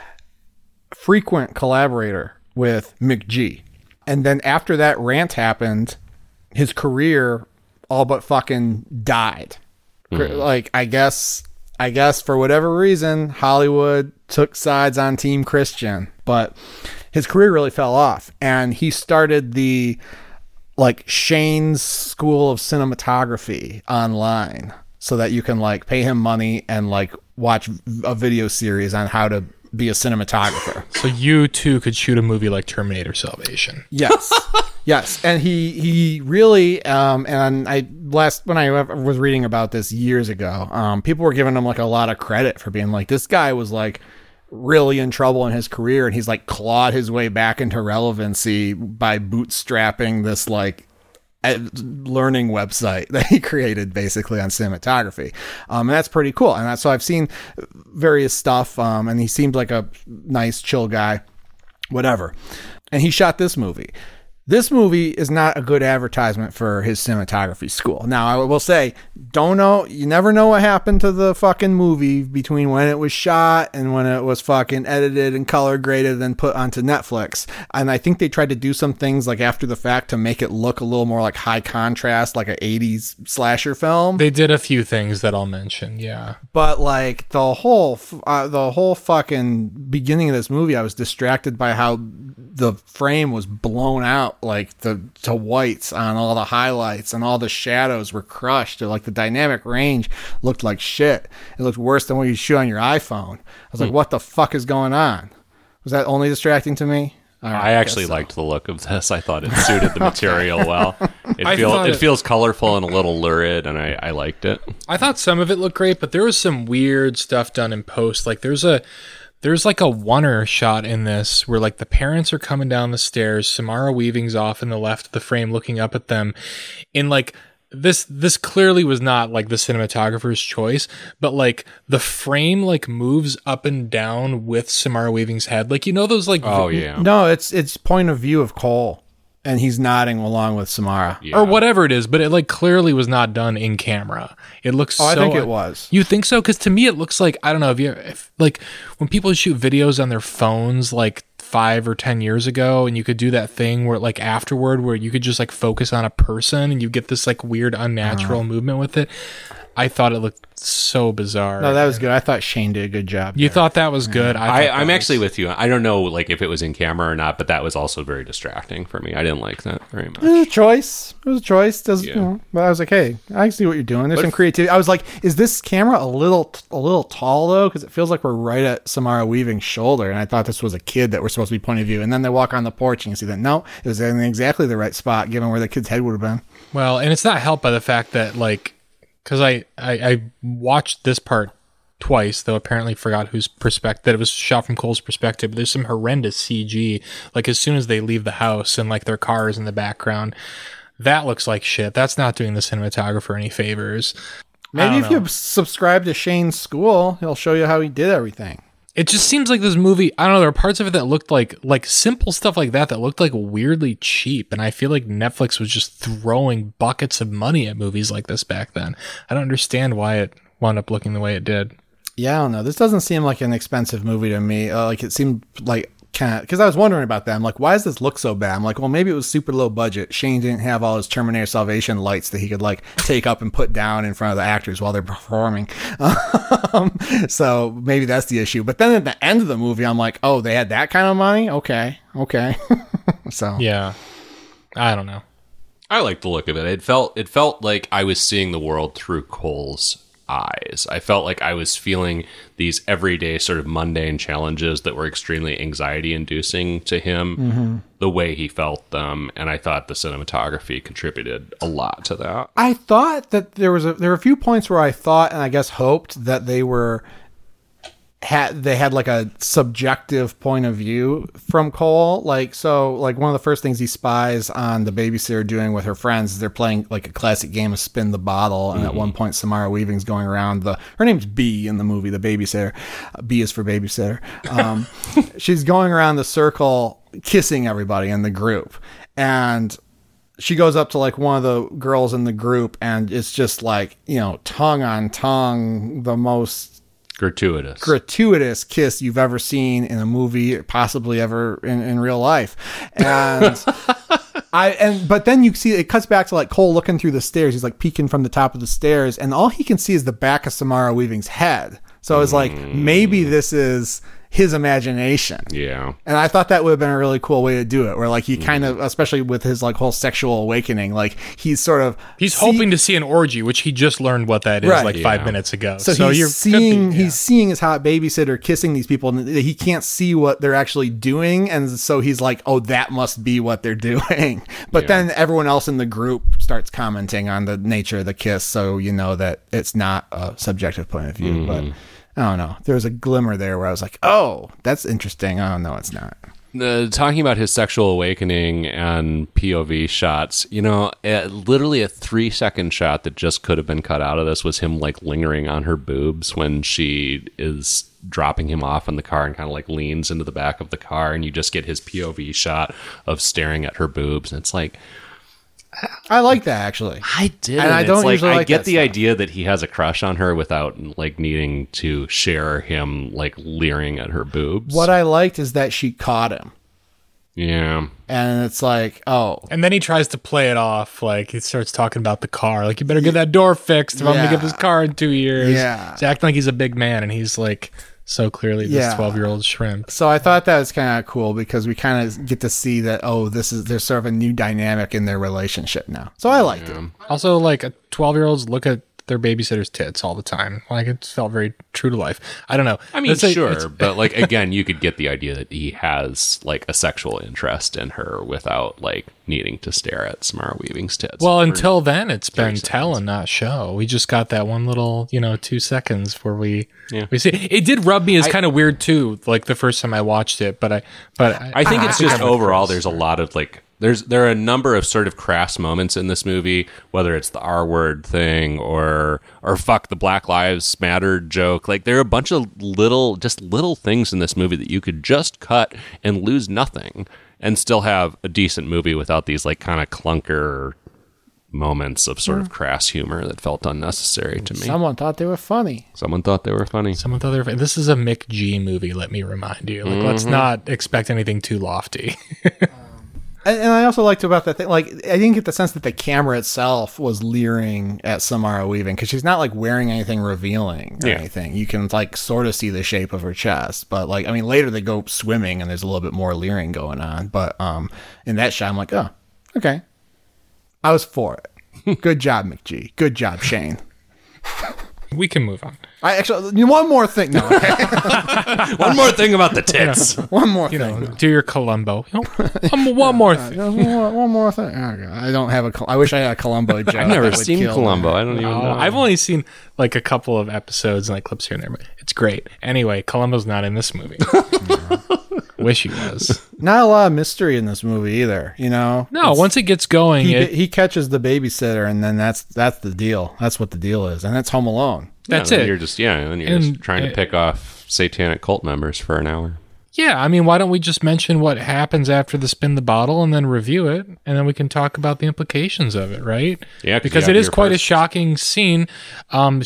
Frequent collaborator with McG. And then after that rant happened, his career all but fucking died. Like, I guess for whatever reason, Hollywood took sides on Team Christian, but his career really fell off. And he started the Shane's School of Cinematography online so that you can pay him money and watch a video series on how to be a cinematographer. So you too could shoot a movie like Terminator Salvation. Yes. Yes. And he really, and when I was reading about this years ago, people were giving him a lot of credit for being this guy was really in trouble in his career, and he's clawed his way back into relevancy by bootstrapping this learning website that he created basically on cinematography. And that's pretty cool. And so I've seen various stuff, and he seemed like a nice, chill guy, whatever. And he shot this movie. This movie is not a good advertisement for his cinematography school. Now, I will say, you never know what happened to the fucking movie between when it was shot and when it was fucking edited and color graded and put onto Netflix. And I think they tried to do some things after the fact to make it look a little more high contrast, like an 80s slasher film. They did a few things that I'll mention, yeah. But the whole fucking beginning of this movie, I was distracted by how the frame was blown out to whites on all the highlights, and all the shadows were crushed. The dynamic range looked like shit. It looked worse than what you shoot on your iPhone. I was like, what the fuck is going on? Was that only distracting to me? I actually liked the look of this. I thought it suited the material well. It feels colorful and a little lurid, and I liked it. I thought some of it looked great, but there was some weird stuff done in post. There's a oneer shot in this where the parents are coming down the stairs. Samara Weaving's off in the left of the frame looking up at them. In this clearly was not the cinematographer's choice, but the frame moves up and down with Samara Weaving's head. Those oh yeah. No, it's point of view of Cole, and he's nodding along with Samara. Yeah. Or whatever it is, but it clearly was not done in camera. It looks I think it was. You think so? Because to me it looks I don't know, if when people shoot videos on their phones 5 or 10 years ago, and you could do that thing where afterward where you could just focus on a person and you get this weird unnatural movement with it. I thought it looked so bizarre. No, that was good. I thought Shane did a good job. You thought that was good? I'm actually with you. I don't know if it was in camera or not, but that was also very distracting for me. I didn't like that very much. It was a choice. But I was like, hey, I see what you're doing. There's some creativity. I was like, is this camera a little tall though? Because it feels like we're right at Samara Weaving's shoulder, and I thought this was a kid that we're supposed to be point of view. And then they walk on the porch and you see that no, it was in exactly the right spot given where the kid's head would have been. Well, and it's not helped by the fact that because I watched this part twice, though apparently forgot whose perspective, that it was shot from Cole's perspective. But there's some horrendous CG, as soon as they leave the house and their cars in the background. That looks like shit. That's not doing the cinematographer any favors. Maybe if you subscribe to Shane's school, he'll show you how he did everything. It just seems like this movie, I don't know, there are parts of it that looked like simple stuff like that looked like weirdly cheap. And I feel like Netflix was just throwing buckets of money at movies like this back then. I don't understand why it wound up looking the way it did. Yeah, I don't know. This doesn't seem like an expensive movie to me. Like it seemed like kind of, because I was wondering about that. I'm like, why does this look so bad? I'm like, well, maybe it was super low budget. Shane didn't have all his Terminator Salvation lights that he could like take up and put down in front of the actors while they're performing. So maybe that's the issue. But then at the end of the movie, I'm like, oh, they had that kind of money? Okay. So yeah, I don't know. I like the look of it. It felt like I was seeing the world through Cole's eyes. I felt like I was feeling these everyday sort of mundane challenges that were extremely anxiety inducing to him, the way he felt them, and I thought the cinematography contributed a lot to that. I thought that there were a few points where I thought, and I guess hoped, that they had like a subjective point of view from Cole. Like one of the first things he spies on the babysitter doing with her friends is they're playing like a classic game of spin the bottle. And at one point, Samara Weaving's going around her name's B in the movie, the babysitter. B is for babysitter. She's going around the circle, kissing everybody in the group. And she goes up to like one of the girls in the group, and it's just like, tongue on tongue, the most gratuitous kiss you've ever seen in a movie, possibly ever in real life. And but then you see it cuts back to like Cole looking through the stairs. He's like peeking from the top of the stairs, and all he can see is the back of Samara Weaving's head. So it's like, maybe this is his imagination. Yeah. And I thought that would have been a really cool way to do it, where like he kind of, especially with his like whole sexual awakening, like he's hoping to see an orgy, which he just learned what that is 5 minutes ago. So he's seeing his hot babysitter kissing these people, and he can't see what they're actually doing, and so he's like, oh, that must be what they're doing. But then everyone else in the group starts commenting on the nature of the kiss, so you know that it's not a subjective point of view. But I don't know. There was a glimmer there where I was like, oh, that's interesting. Oh, no, it's not. Talking about his sexual awakening and POV shots, literally a 3-second shot that just could have been cut out of this was him like lingering on her boobs when she is dropping him off in the car and kind of like leans into the back of the car, and you just get his POV shot of staring at her boobs. And it's like, I like that, actually. I did. And I don't usually like I get that the stuff. idea that he has a crush on her without like needing to share him like leering at her boobs. What I liked is that she caught him. Yeah. And it's like, oh. And then he tries to play it off. Like he starts talking about the car. Like, you better get that door fixed if I'm going to give this car in 2 years. Yeah. He's acting like he's a big man, and he's like so clearly this 12-year-old shrimp. So I thought that was kind of cool because we kind of get to see that, there's sort of a new dynamic in their relationship now. So I liked it. Also, like, 12-year-olds look at their babysitter's tits all the time. Like, it felt very true to life. I don't know. I mean, sure, but like, again, you could get the idea that he has like a sexual interest in her without like needing to stare at Samara Weaving's tits. Well, until then, it's been tell and not show. We just got that one little, 2 seconds where we see. It did rub me as kind of weird too, like the first time I watched it. But I think it's just overall, there's a lot of like. There are a number of sort of crass moments in this movie, whether it's the R word thing or fuck the Black Lives Matter joke. Like, there are a bunch of little things in this movie that you could just cut and lose nothing and still have a decent movie without these like kind of clunker moments of sort of crass humor that felt unnecessary to me. Someone thought they were funny. This is a Mick G movie, let me remind you. Like, let's not expect anything too lofty. And I also liked about that thing, like, I didn't get the sense that the camera itself was leering at Samara Weaving, because she's not like wearing anything revealing or anything. You can like sort of see the shape of her chest, but like, I mean, later they go swimming and there's a little bit more leering going on. But in that shot, I'm like, oh, okay, I was for it. Good job, McG. Good job, Shane. We can move on. I actually, one more thing. No, one more thing about the tits. One more thing. Do your Columbo. One more thing. One more thing. Oh, God. I don't have I wish I had a Columbo joke. I've never seen Columbo. I don't even know. I've only seen like a couple of episodes and like clips here and there, but it's great. Anyway, Columbo's not in this movie. Wish he was. Not a lot of mystery in this movie either, No, once it gets going, he catches the babysitter, and then that's the deal. That's what the deal is, and that's Home Alone. That's it. it. You're just just trying to pick off satanic cult members for an hour. Yeah, I mean, why don't we just mention what happens after the spin the bottle and then review it, and then we can talk about the implications of it, right? Yeah, because it is quite a shocking scene. I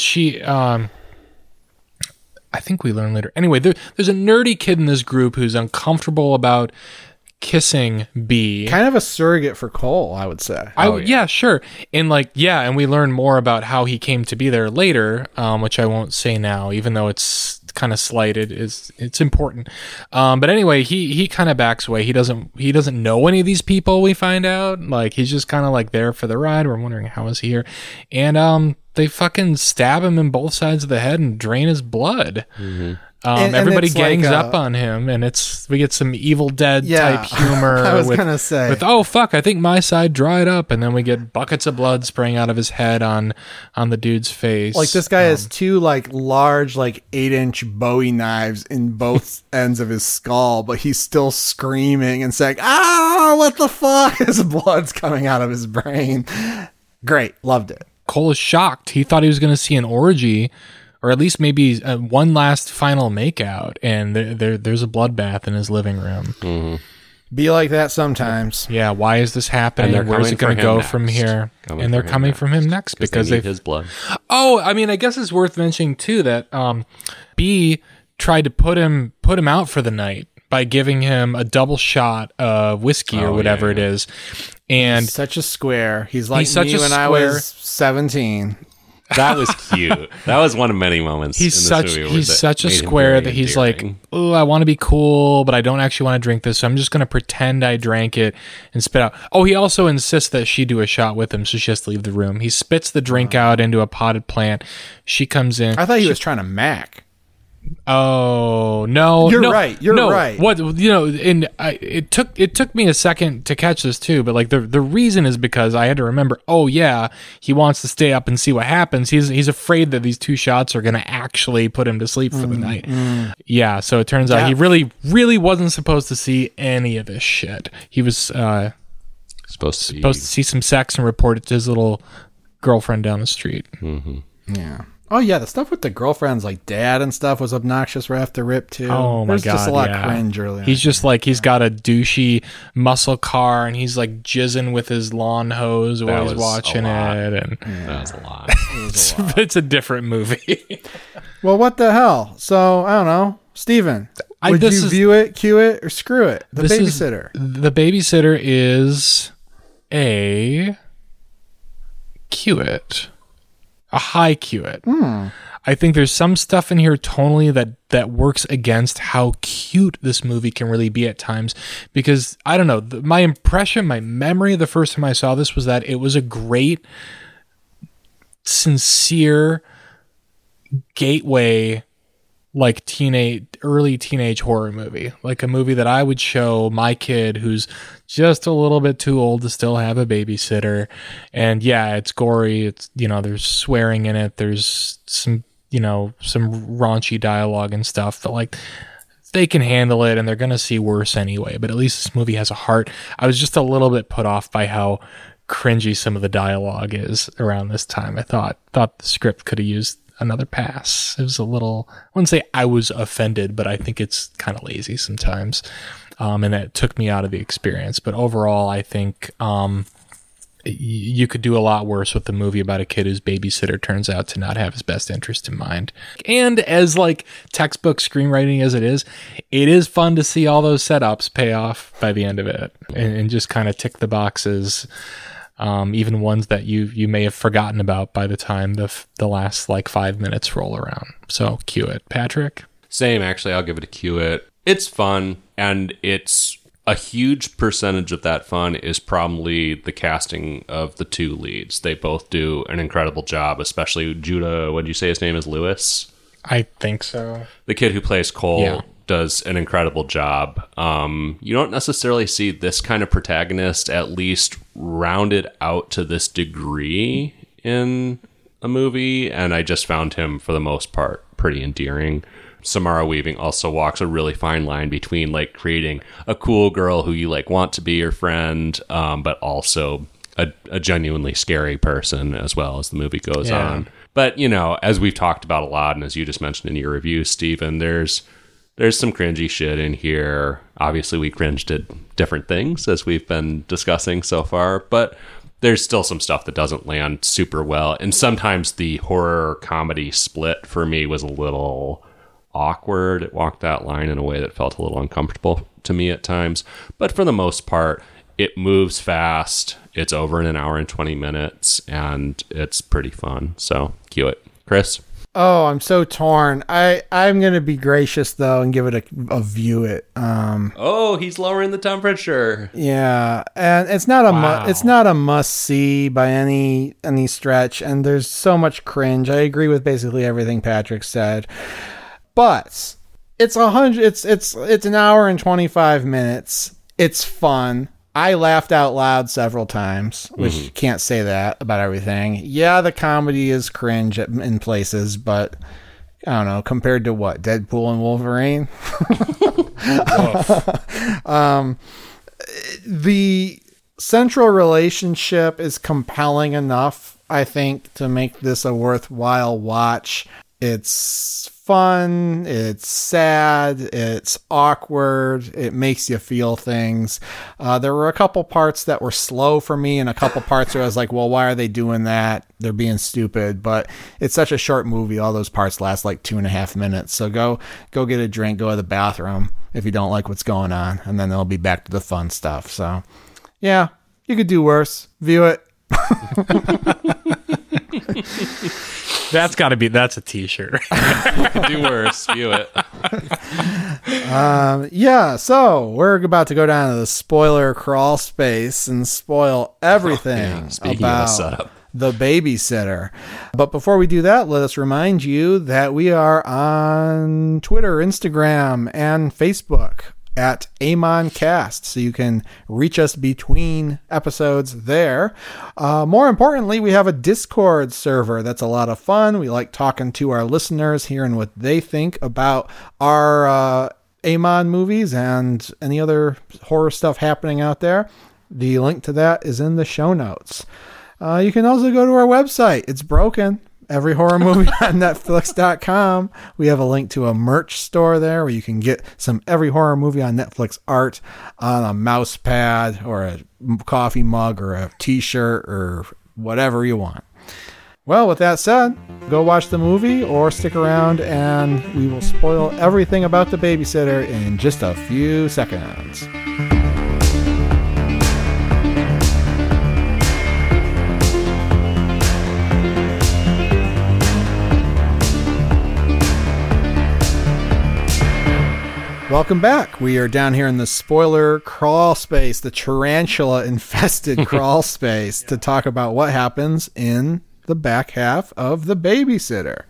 think we learn later. Anyway, there's a nerdy kid in this group who's uncomfortable about kissing B. Kind of a surrogate for Cole, I would say. Yeah, sure. And and we learn more about how he came to be there later, which I won't say now, even though it's kind of slighted. It's important. But anyway, he kind of backs away. He doesn't know any of these people, we find out. Like, he's just kind of like there for the ride. We're wondering, how is he here? And they fucking stab him in both sides of the head and drain his blood. Mm-hmm. Everybody gangs up on him, and we get some Evil Dead type humor. I was gonna say, with oh fuck, I think my side dried up, and then we get buckets of blood spraying out of his head on the dude's face. Like, this guy has two large 8-inch Bowie knives in both ends of his skull, but he's still screaming and saying, "Ah, what the fuck?" His blood's coming out of his brain. Great, loved it. Cole is shocked. He thought he was going to see an orgy, or at least maybe one last final makeout, and there's a bloodbath in his living room. Mm-hmm. Be like that sometimes. Yeah, why is this happening? Where's it going to go from here? And they're coming from him next because they need his blood. Oh, I mean, I guess it's worth mentioning too that B tried to put him out for the night by giving him a double shot of whiskey or whatever it is. And he's such a square. He's like me when I was 17. That was cute. That was one of many moments. He's such a square that he's like, oh, I want to be cool, but I don't actually want to drink this, so I'm just going to pretend I drank it and spit out. Oh, he also insists that she do a shot with him, so she has to leave the room. He spits the drink out into a potted plant. She comes in. I thought he was trying to mac. Oh no! You're right. You're right. What and it took me a second to catch this too, but the reason is because I had to remember. Oh yeah, he wants to stay up and see what happens. He's afraid that these two shots are going to actually put him to sleep for the night. Yeah, so it turns out he really wasn't supposed to see any of this shit. He was supposed to see some sex and report it to his little girlfriend down the street. Mm-hmm. Yeah. Oh yeah, the stuff with the girlfriend's dad and stuff was obnoxious right off the rip too. Oh my god, there's just a lot of cringe early. He's just he's got a douchey muscle car and he's jizzing with his lawn hose while he's watching it. And that was a lot. It's a different movie. Well, what the hell? So I don't know, Steven. Would you view it, cue it, or screw it? The Babysitter. The Babysitter is a cue it. A high cue it. I think there's some stuff in here tonally that works against how cute this movie can really be at times. Because, I don't know, my memory the first time I saw this was that it was a great, sincere gateway, early teenage horror movie. Like a movie that I would show my kid who's just a little bit too old to still have a babysitter. And yeah, it's gory. It's, there's swearing in it. There's some raunchy dialogue and stuff, but they can handle it and they're going to see worse anyway. But at least this movie has a heart. I was just a little bit put off by how cringy some of the dialogue is around this time. I thought the script could have used another pass. It was a little, I wouldn't say I was offended, but I think it's kind of lazy sometimes. And it took me out of the experience. But overall, I think you could do a lot worse with the movie about a kid whose babysitter turns out to not have his best interest in mind. And as textbook screenwriting as it is fun to see all those setups pay off by the end of it and just kind of tick the boxes. Even ones that you may have forgotten about by the time the last 5 minutes roll around. So cue it, Patrick. Same, actually. I'll give it a cue it. It's fun, and it's a huge percentage of that fun is probably the casting of the two leads. They both do an incredible job, especially Judah. What did you say his name is? Lewis? I think so. The kid who plays Cole does an incredible job. You don't necessarily see this kind of protagonist at least rounded out to this degree in a movie, and I just found him, for the most part, pretty endearing. Samara Weaving also walks a really fine line between creating a cool girl who you want to be your friend, but also a genuinely scary person as well as the movie goes Yeah. on. But, as we've talked about a lot, and as you just mentioned in your review, Stephen, there's some cringy shit in here. Obviously, we cringed at different things, as we've been discussing so far, but there's still some stuff that doesn't land super well. And sometimes the horror comedy split for me was a little awkward. It walked that line in a way that felt a little uncomfortable to me at times. But for the most part, it moves fast. It's over in an hour and 20 minutes, and it's pretty fun. So, cue it. Chris? Oh, I'm so torn. I'm going to be gracious, though, and give it a view it. Oh, he's lowering the temperature. Yeah, and it's not a it's not a must see by any stretch, and there's so much cringe. I agree with basically everything Patrick said, but it's an hour and 25 minutes. It's fun. I laughed out loud several times, which you can't say that about everything. Yeah, the comedy is cringe in places, but I don't know, compared to what? Deadpool and Wolverine? The central relationship is compelling enough, I think, to make this a worthwhile watch. It's fun, it's sad, it's awkward, it makes you feel things. There were a couple parts that were slow for me, and a couple parts where I was like, well, why are they doing that? They're being stupid. But it's such a short movie, all those parts last like 2.5 minutes. So go get a drink, go to the bathroom if you don't like what's going on, and then they'll be back to the fun stuff. So yeah, you could do worse. View it. That's a t-shirt. Do worse. View it. Yeah, so we're about to go down to the spoiler crawl space and spoil everything Speaking of a about setup. The Babysitter. But before we do that, let us remind you that we are on Twitter, Instagram, and Facebook at AmonCast, so you can reach us between episodes there. More importantly, we have a Discord server that's a lot of fun. We like talking to our listeners, hearing what they think about our Amon movies and any other horror stuff happening out there. The link to that is in the show notes. You can also go to our website. It's broken. Every horror movie on Netflix.com. We have a link to a merch store there where you can get some Every Horror Movie on Netflix art on a mouse pad or a coffee mug or a t-shirt or whatever you want. Well, with that said, go watch the movie or stick around and we will spoil everything about The Babysitter in just a few seconds. Welcome back. We are down here in the spoiler crawl space, the tarantula-infested crawl space, to talk about what happens in the back half of The Babysitter.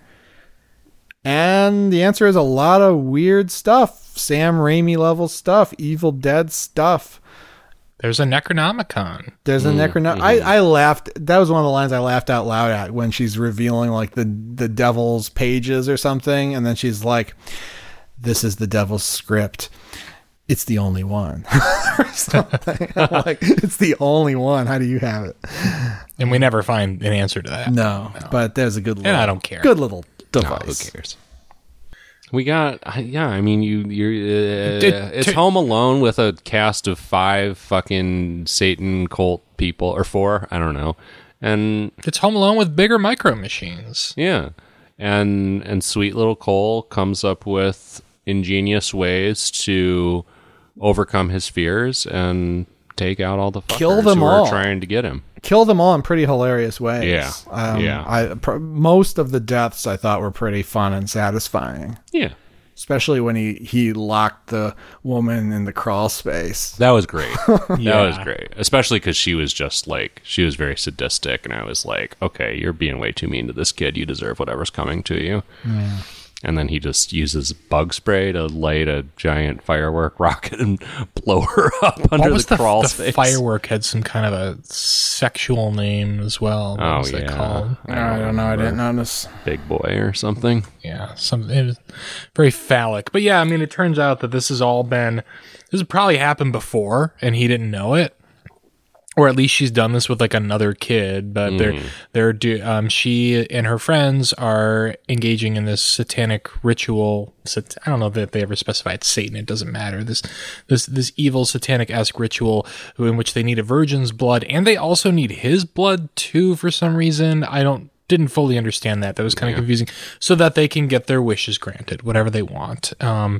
And the answer is a lot of weird stuff. Sam Raimi level stuff. Evil Dead stuff. There's a Necronomicon. There's a Necronomicon. I laughed. That was one of the lines I laughed out loud at when she's revealing like the devil's pages or something. And then she's like, this is the devil's script. It's the only one. Or something. I'm like, it's the only one. How do you have it? And we never find an answer to that. No. But there's a good little, And I don't care. Good little No, device. who cares? We got, I mean, it's Home Alone with a cast of 5 fucking Satan cult people, or 4, I don't know. And It's Home Alone with bigger micro machines. yeah. And sweet little Cole comes up with ingenious ways to overcome his fears and take out all the fuckers Kill them who all. are trying to get him. Kill them all in pretty hilarious ways. Yeah. Most of the deaths I thought were pretty fun and satisfying. Yeah. Especially when he locked the woman in the crawl space. That was great. That Yeah. was great. Especially because she was just like, she was very sadistic. And I was like, okay, you're being way too mean to this kid. You deserve whatever's coming to you. Yeah. And then he just uses bug spray to light a giant firework rocket and blow her up under What was the crawl the space. firework had some kind of a sexual name as well. What was that called? I don't know. I didn't notice. Big Boy or something. Yeah, it was very phallic. But yeah, I mean, it turns out that this has probably happened before and he didn't know it. or at least she's done this with like another kid, but she and her friends are engaging in this satanic ritual. I don't know that they ever specified Satan. It doesn't matter. This evil satanic-esque ritual in which they need a virgin's blood, and they also need his blood too for some reason. Didn't fully understand that. That was kind of confusing. So that they can get their wishes granted, whatever they want.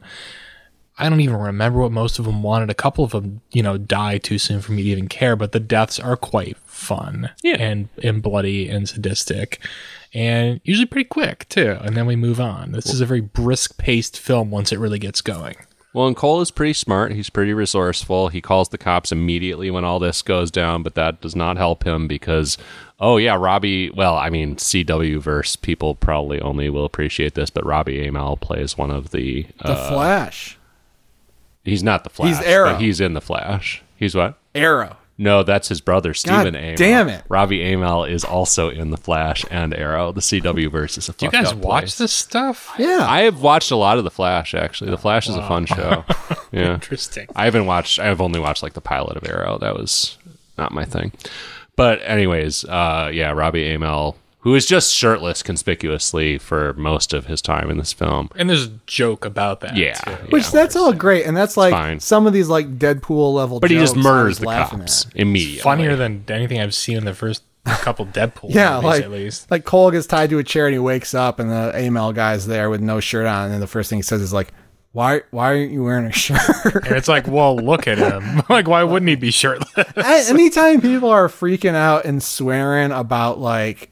I don't even remember what most of them wanted. A couple of them, die too soon for me to even care, but the deaths are quite fun and bloody and sadistic and usually pretty quick too. And then we move on. This is a very brisk paced film once it really gets going. Well, and Cole is pretty smart. He's pretty resourceful. He calls the cops immediately when all this goes down, but that does not help him because, Robbie, CW verse people probably only will appreciate this, but Robbie Amell plays one of the Flash. He's not the Flash. He's Arrow. But he's in the Flash. He's what? Arrow. No, that's his brother, Stephen Amell. Damn it. Robbie Amell is also in the Flash and Arrow. The CW verse is a fucked up Do you guys watch place. this stuff? Yeah. I have watched a lot of the Flash. Actually, the Flash is a fun show. Yeah, Interesting. I've only watched like the pilot of Arrow. That was not my thing. But anyways, Robbie Amell, who is just shirtless conspicuously for most of his time in this film. And there's a joke about that. Yeah. too. Which that's all great, and that's like fine. some of these like Deadpool level. But he just jokes I murders was the laughing cops at. immediately. Funnier than anything I've seen in the first couple Deadpool Yeah, movies, like at least. like Cole gets tied to a chair and he wakes up, and the AML guy's there with no shirt on, and the first thing he says is like, "Why aren't you wearing a shirt?" And it's like, well, look at him. Like, why wouldn't he be shirtless? Anytime people are freaking out and swearing about like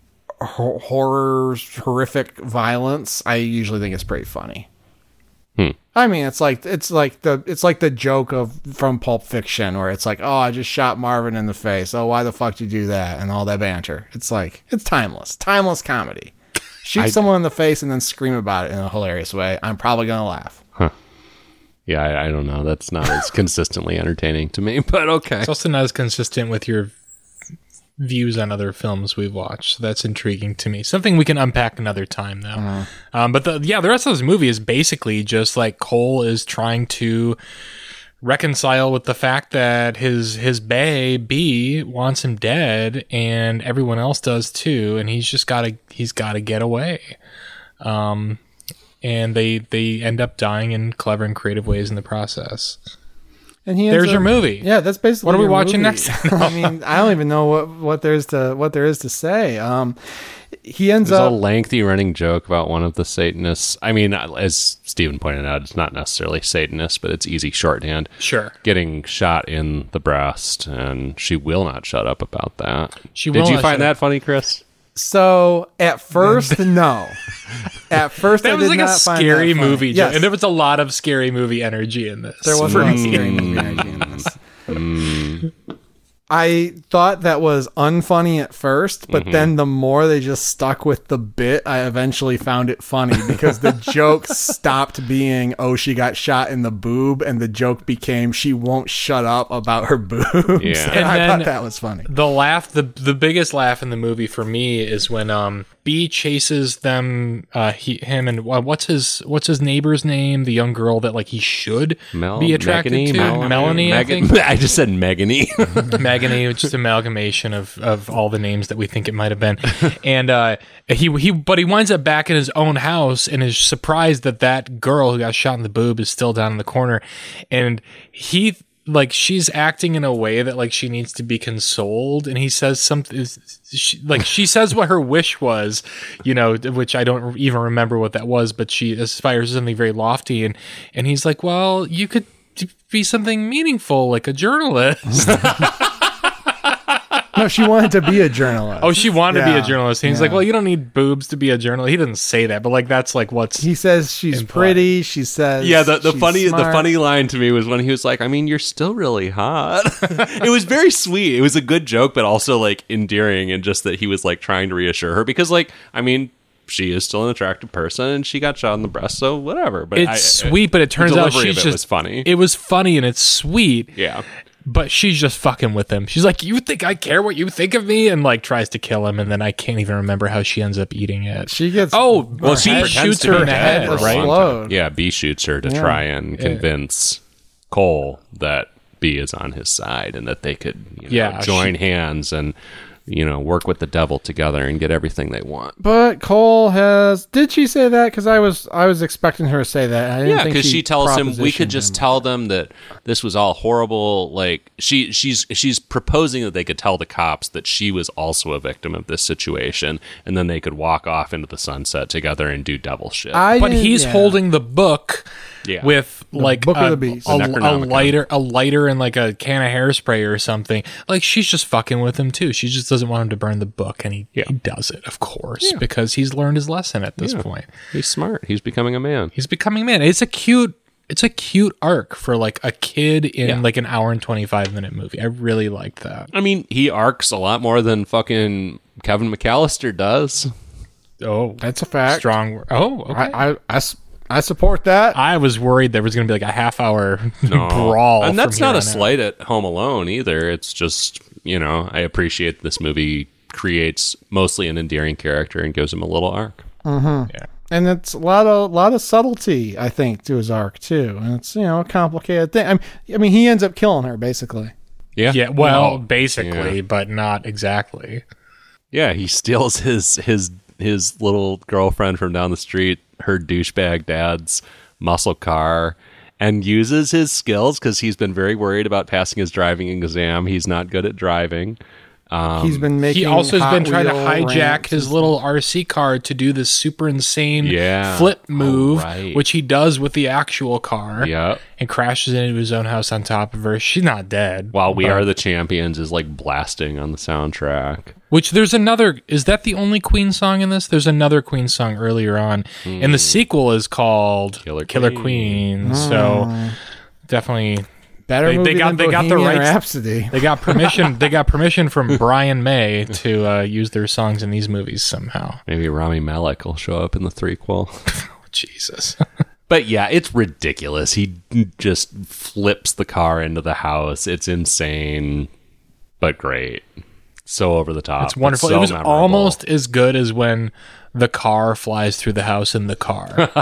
horrific violence, I usually think it's pretty funny. I mean, it's like the joke from Pulp Fiction where it's like, oh, I just shot Marvin in the face. Oh, why the fuck did you do that? And all that banter. It's like, it's timeless comedy. Shoot someone in the face and then scream about it in a hilarious way. I'm probably gonna laugh. Yeah, I don't know. That's not as consistently entertaining to me, but okay. It's also not as consistent with your views on other films we've watched. So that's intriguing to me. Something we can unpack another time, though. But the rest of this movie is basically just like Cole is trying to reconcile with the fact that his bae B wants him dead, and everyone else does too, and he's got to get away. And they end up dying in clever and creative ways in the process. And There's your movie. Yeah, that's basically. What are we your watching movie. next time? I mean, I don't even know what there is to say. He ends There's up a lengthy running joke about one of the Satanists. I mean, as Stephen pointed out, it's not necessarily Satanist, but it's easy shorthand. Sure. Getting shot in the breast, and she will not shut up about that. She Did will you not find shut that up. funny, Chris? So at first, no. At first, That I was did like not a find scary that funny. movie, Yes, and there was a lot of scary movie energy in this. there was a lot of scary movie energy in this. I thought that was unfunny at first, but then the more they just stuck with the bit, I eventually found it funny because the joke stopped being, oh, she got shot in the boob, and the joke became, she won't shut up about her boobs. Yeah. And I And thought then that was funny. The laugh, the biggest laugh in the movie for me is when B chases them, him and what's his neighbor's name? The young girl that like he should be attracted to, Melanie. I think. I just said Megany. Megany, which is an amalgamation of all the names that we think it might have been, and he winds up back in his own house and is surprised that girl who got shot in the boob is still down in the corner, and he. Like she's acting in a way that like she needs to be consoled, and he says something. She says what her wish was, which I don't even remember what that was, but she aspires to something very lofty, and he's like, "Well, you could be something meaningful, like a journalist." No, she wanted to be a journalist. Oh, she wanted to be a Yeah, journalist. And he's like, well, you don't need boobs to be a journalist. He doesn't say that, but like that's like what's He says she's implied. pretty. She says the she's funny smart. line to me was when he was like, I mean, you're still really hot. It was very sweet. It was a good joke, but also like endearing, and just that he was like trying to reassure her because like, I mean, she is still an attractive person and she got shot in the breast, so whatever. But it's sweet, but it turns out delivery she's of it just was funny. It was funny and it's sweet. Yeah. But she's just fucking with him. She's like, you think I care what you think of me? And like tries to kill him. And then I can't even remember how she ends up eating it. She gets well, her she head shoots to her be in the dead head, for a right? long Explode. time. Yeah, B shoots her to try and convince Cole that B is on his side and that they could Yeah, join hands and work with the devil together and get everything they want. But Cole did she say that? Because I was expecting her to say that. I didn't Yeah, think because she tells him we could propositioned just him. tell them that this was all horrible. Like she's proposing that they could tell the cops that she was also a victim of this situation, and then they could walk off into the sunset together and do devil shit. But he's holding the book Yeah. with like Book of the Beast. a The Necronomicon. lighter and like a can of hairspray or something. Like she's just fucking with him too. She just doesn't want him to burn the book, and he does it, of course, because he's learned his lesson at this point. He's smart. He's becoming a man. He's becoming a man. It's a cute arc for like a kid in like an hour and 25-minute movie. I really liked that. I mean, he arcs a lot more than fucking Kevin McAllister does. Oh, That's a fact. strong. Oh, okay. I support that. I was worried there was going to be like a half-hour brawl. And that's from not here a on out. slight at Home Alone either. It's just, I appreciate this movie creates mostly an endearing character and gives him a little arc. Yeah. And it's a lot of subtlety, I think, to his arc too. And it's a complicated thing. I mean, he ends up killing her basically. Yeah. Yeah, well, Oh, basically, yeah. but not exactly. Yeah, he steals his little girlfriend from down the street, her douchebag dad's muscle car, and uses his skills because he's been very worried about passing his driving exam. He's not good at driving. He's been making. He also has Hot been trying to Wheel hijack ramps his and little RC car to do this super insane Yeah. flip move, right. which he does with the actual car. Yeah. And crashes into his own house on top of her. She's not dead. While We but- Are the Champions is like blasting on the soundtrack. Which there's another. Is that the only Queen song in this? There's another Queen song earlier on, and the sequel is called Killer Queen. So definitely, Better movie they got than the Bohemian rights. Rhapsody. they got permission. They got permission from Brian May to use their songs in these movies somehow. Maybe Rami Malek will show up in the threequel. Oh, Jesus. But yeah, it's ridiculous. He just flips the car into the house. It's insane, but great. So over the top. It's wonderful. So It was memorable. almost as good as when the car flies through the house in the car.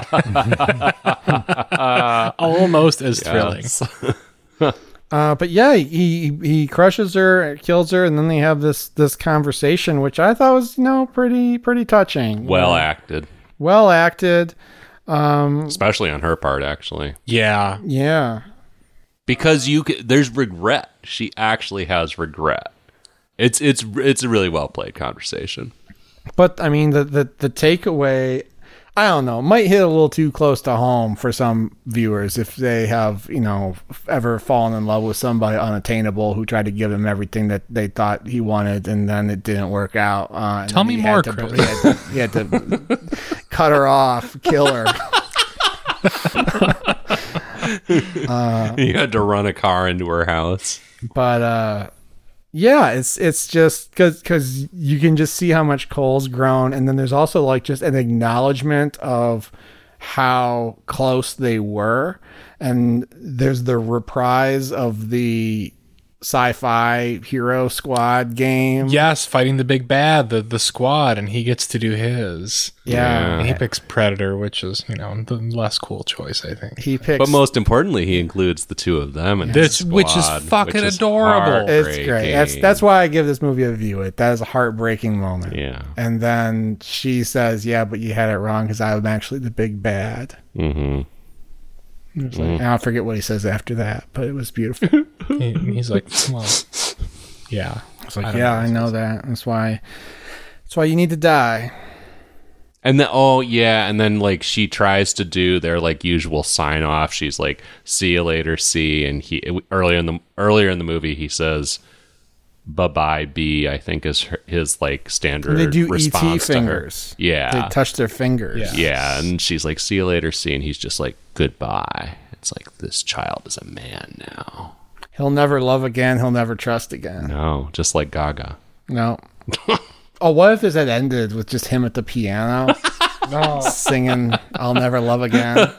Almost as thrilling. But yeah, he crushes her, kills her, and then they have this conversation, which I thought was pretty touching. Well acted, Well acted. especially on her part, actually, Yeah. Yeah. because there's regret. She actually has regret. It's a really well played conversation. But I mean, the takeaway, I don't know, might hit a little too close to home for some viewers if they have, ever fallen in love with somebody unattainable who tried to give him everything that they thought he wanted, and then it didn't work out. And Tell then me he more, had to- Chris. He had to cut her off, kill her. You had to run a car into her house. But yeah, it's just because you can just see how much Cole's grown, and then there's also like just an acknowledgement of how close they were, and there's the reprise of the sci-fi hero squad game. Yes, fighting the big bad, the squad, and he gets to do his. Yeah. He picks Predator, which is, the less cool choice, I think. He picks. But most importantly, he includes the two of them in his Which is squad, fucking adorable. it's great. That's why I give this movie a view. That is a heartbreaking moment. Yeah. And then she says, "Yeah, but you had it wrong because I'm actually the big bad." Mm-hmm. And I forget what he says after that, but it was beautiful. He's like, well, yeah. It's like, I know that. That's why you need to die. And then, and then like she tries to do their like usual sign off. She's like, "See you later, C." And he earlier in the movie he says, "Bye bye, B." I think is his like standard. And they do response ET to her. fingers. Yeah, They touch their fingers. Yeah. yeah, and she's like, "See you later, C." And he's just like, "Goodbye." It's like, this child is a man now. He'll never love again. He'll never trust again. No, just like Gaga. No. Oh, what if this had ended with just him at the piano singing "I'll Never Love Again"?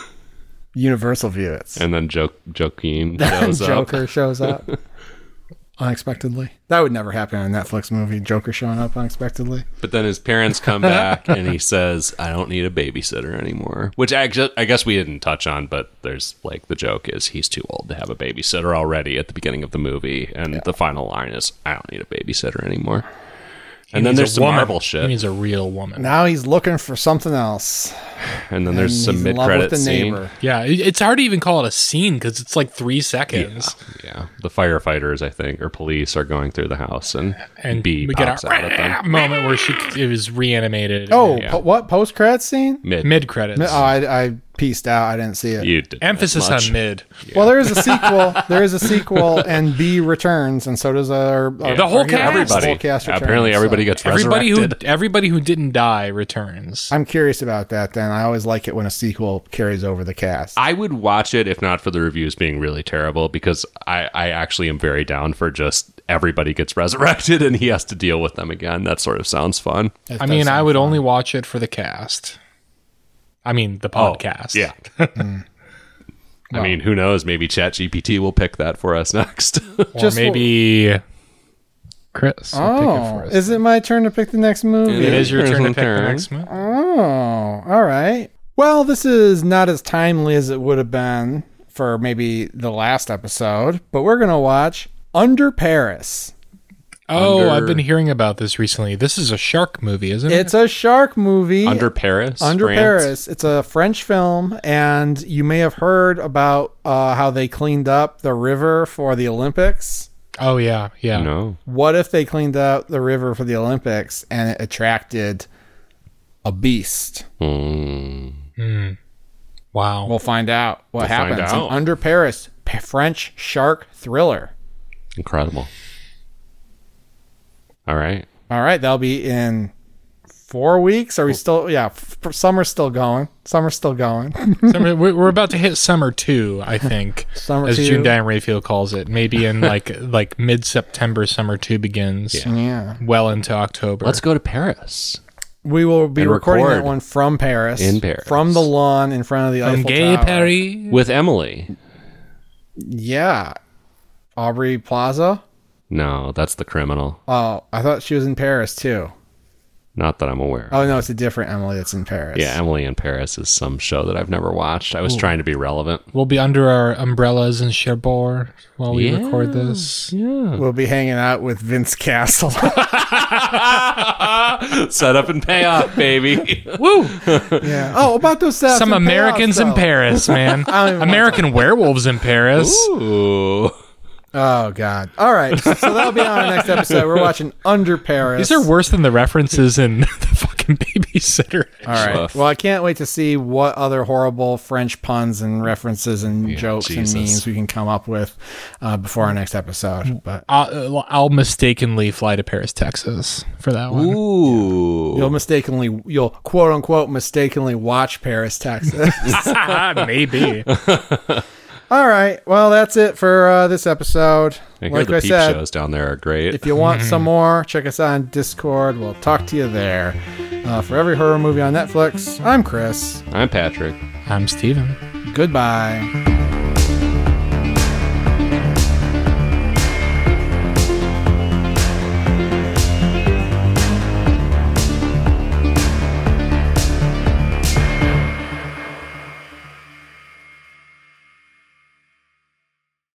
Universal view it. And then Joaquin shows up. Joker shows up. unexpectedly. That would never happen in a Netflix movie. Joker showing up unexpectedly. But then his parents come back and he says, I don't need a babysitter anymore. Which I guess we didn't touch on, but there's like the joke is he's too old to have a babysitter already at the beginning of the movie. And the final line is, I don't need a babysitter anymore. And then there's some Marvel shit. He needs a real woman. Now he's looking for something else. And then there's some he's in love with mid-credit the scene. neighbor. Yeah, it's hard to even call it a scene because it's like 3 seconds. Yeah. The firefighters, I think, or police are going through the house and B we get pops out at them. moment where it was reanimated. Oh, Yeah. what post-credit scene? Mid credits. Oh, I pieced out. I didn't see it. You did Emphasis on mid. Well, there is a sequel. There is a sequel, and B returns, and so does our The whole cast. Everybody. The whole cast returns, Apparently, everybody so. gets resurrected. Everybody who didn't die returns. I'm curious about that. Then I always like it when a sequel carries over the cast. I would watch it if not for the reviews being really terrible, because I actually am very down for just everybody gets resurrected and he has to deal with them again. That sort of sounds fun. I mean, I would only watch it for the cast. I mean, the podcast. Yeah. I mean, who knows? Maybe ChatGPT will pick that for us next. Or Just maybe Chris will pick it for us. Is it my turn to pick the next movie? It is your turn to pick the Turn. next one. Oh, all right. Well, this is not as timely as it would have been for maybe the last episode, but we're going to watch Under Paris. Oh, I've been hearing about this recently. This is a shark movie, isn't it? It's a shark movie. Under Paris? Under France? Paris. It's a French film, and you may have heard about how they cleaned up the river for the Olympics. Oh, yeah. No. What if they cleaned up the river for the Olympics and it attracted a beast? Wow. We'll find out what We'll find happens. out. In Under Paris, French shark thriller. Incredible. All right. All right, that'll be in 4 weeks. Are we still? Yeah, summer's still going. Summer's still going. We're about to hit summer 2, I think. Summer as 2. June Diane Raphael calls it. Maybe in like mid-September, summer 2 begins. Yeah. Well into October. Let's go to Paris. We will be And recording record that one from Paris. in Paris. From the lawn in front of the From Eiffel Gay Tower. Paris. With Emily. Yeah. Aubrey Plaza? No, that's the criminal. Oh, I thought she was in Paris too. Not that I'm aware. Oh, no, it's a different Emily that's in Paris. Yeah, Emily in Paris is some show that I've never watched. I was trying to be relevant. We'll be under our umbrellas in Cherbourg while we record this. Yeah. We'll be hanging out with Vince Castle. Set up and pay off, baby. Woo! Yeah. Oh, about those sets Some and Americans payoffs, in though. Paris, man. don't even American werewolves in Paris. Ooh. Oh, God. All right. So that'll be on our next episode. We're watching Under Paris. These are worse than the references in the fucking Babysitter. All right. Woof. Well, I can't wait to see what other horrible French puns and references and jokes Jesus. and memes we can come up with before our next episode. But I'll mistakenly fly to Paris, Texas for that one. Ooh. you'll quote unquote mistakenly watch Paris, Texas. Maybe. All right. Well, that's it for this episode. I hear Like the I peep said, shows down there are great. if you want some more, check us out on Discord. We'll talk to you there. For every horror movie on Netflix, I'm Chris. I'm Patrick. I'm Steven. Goodbye.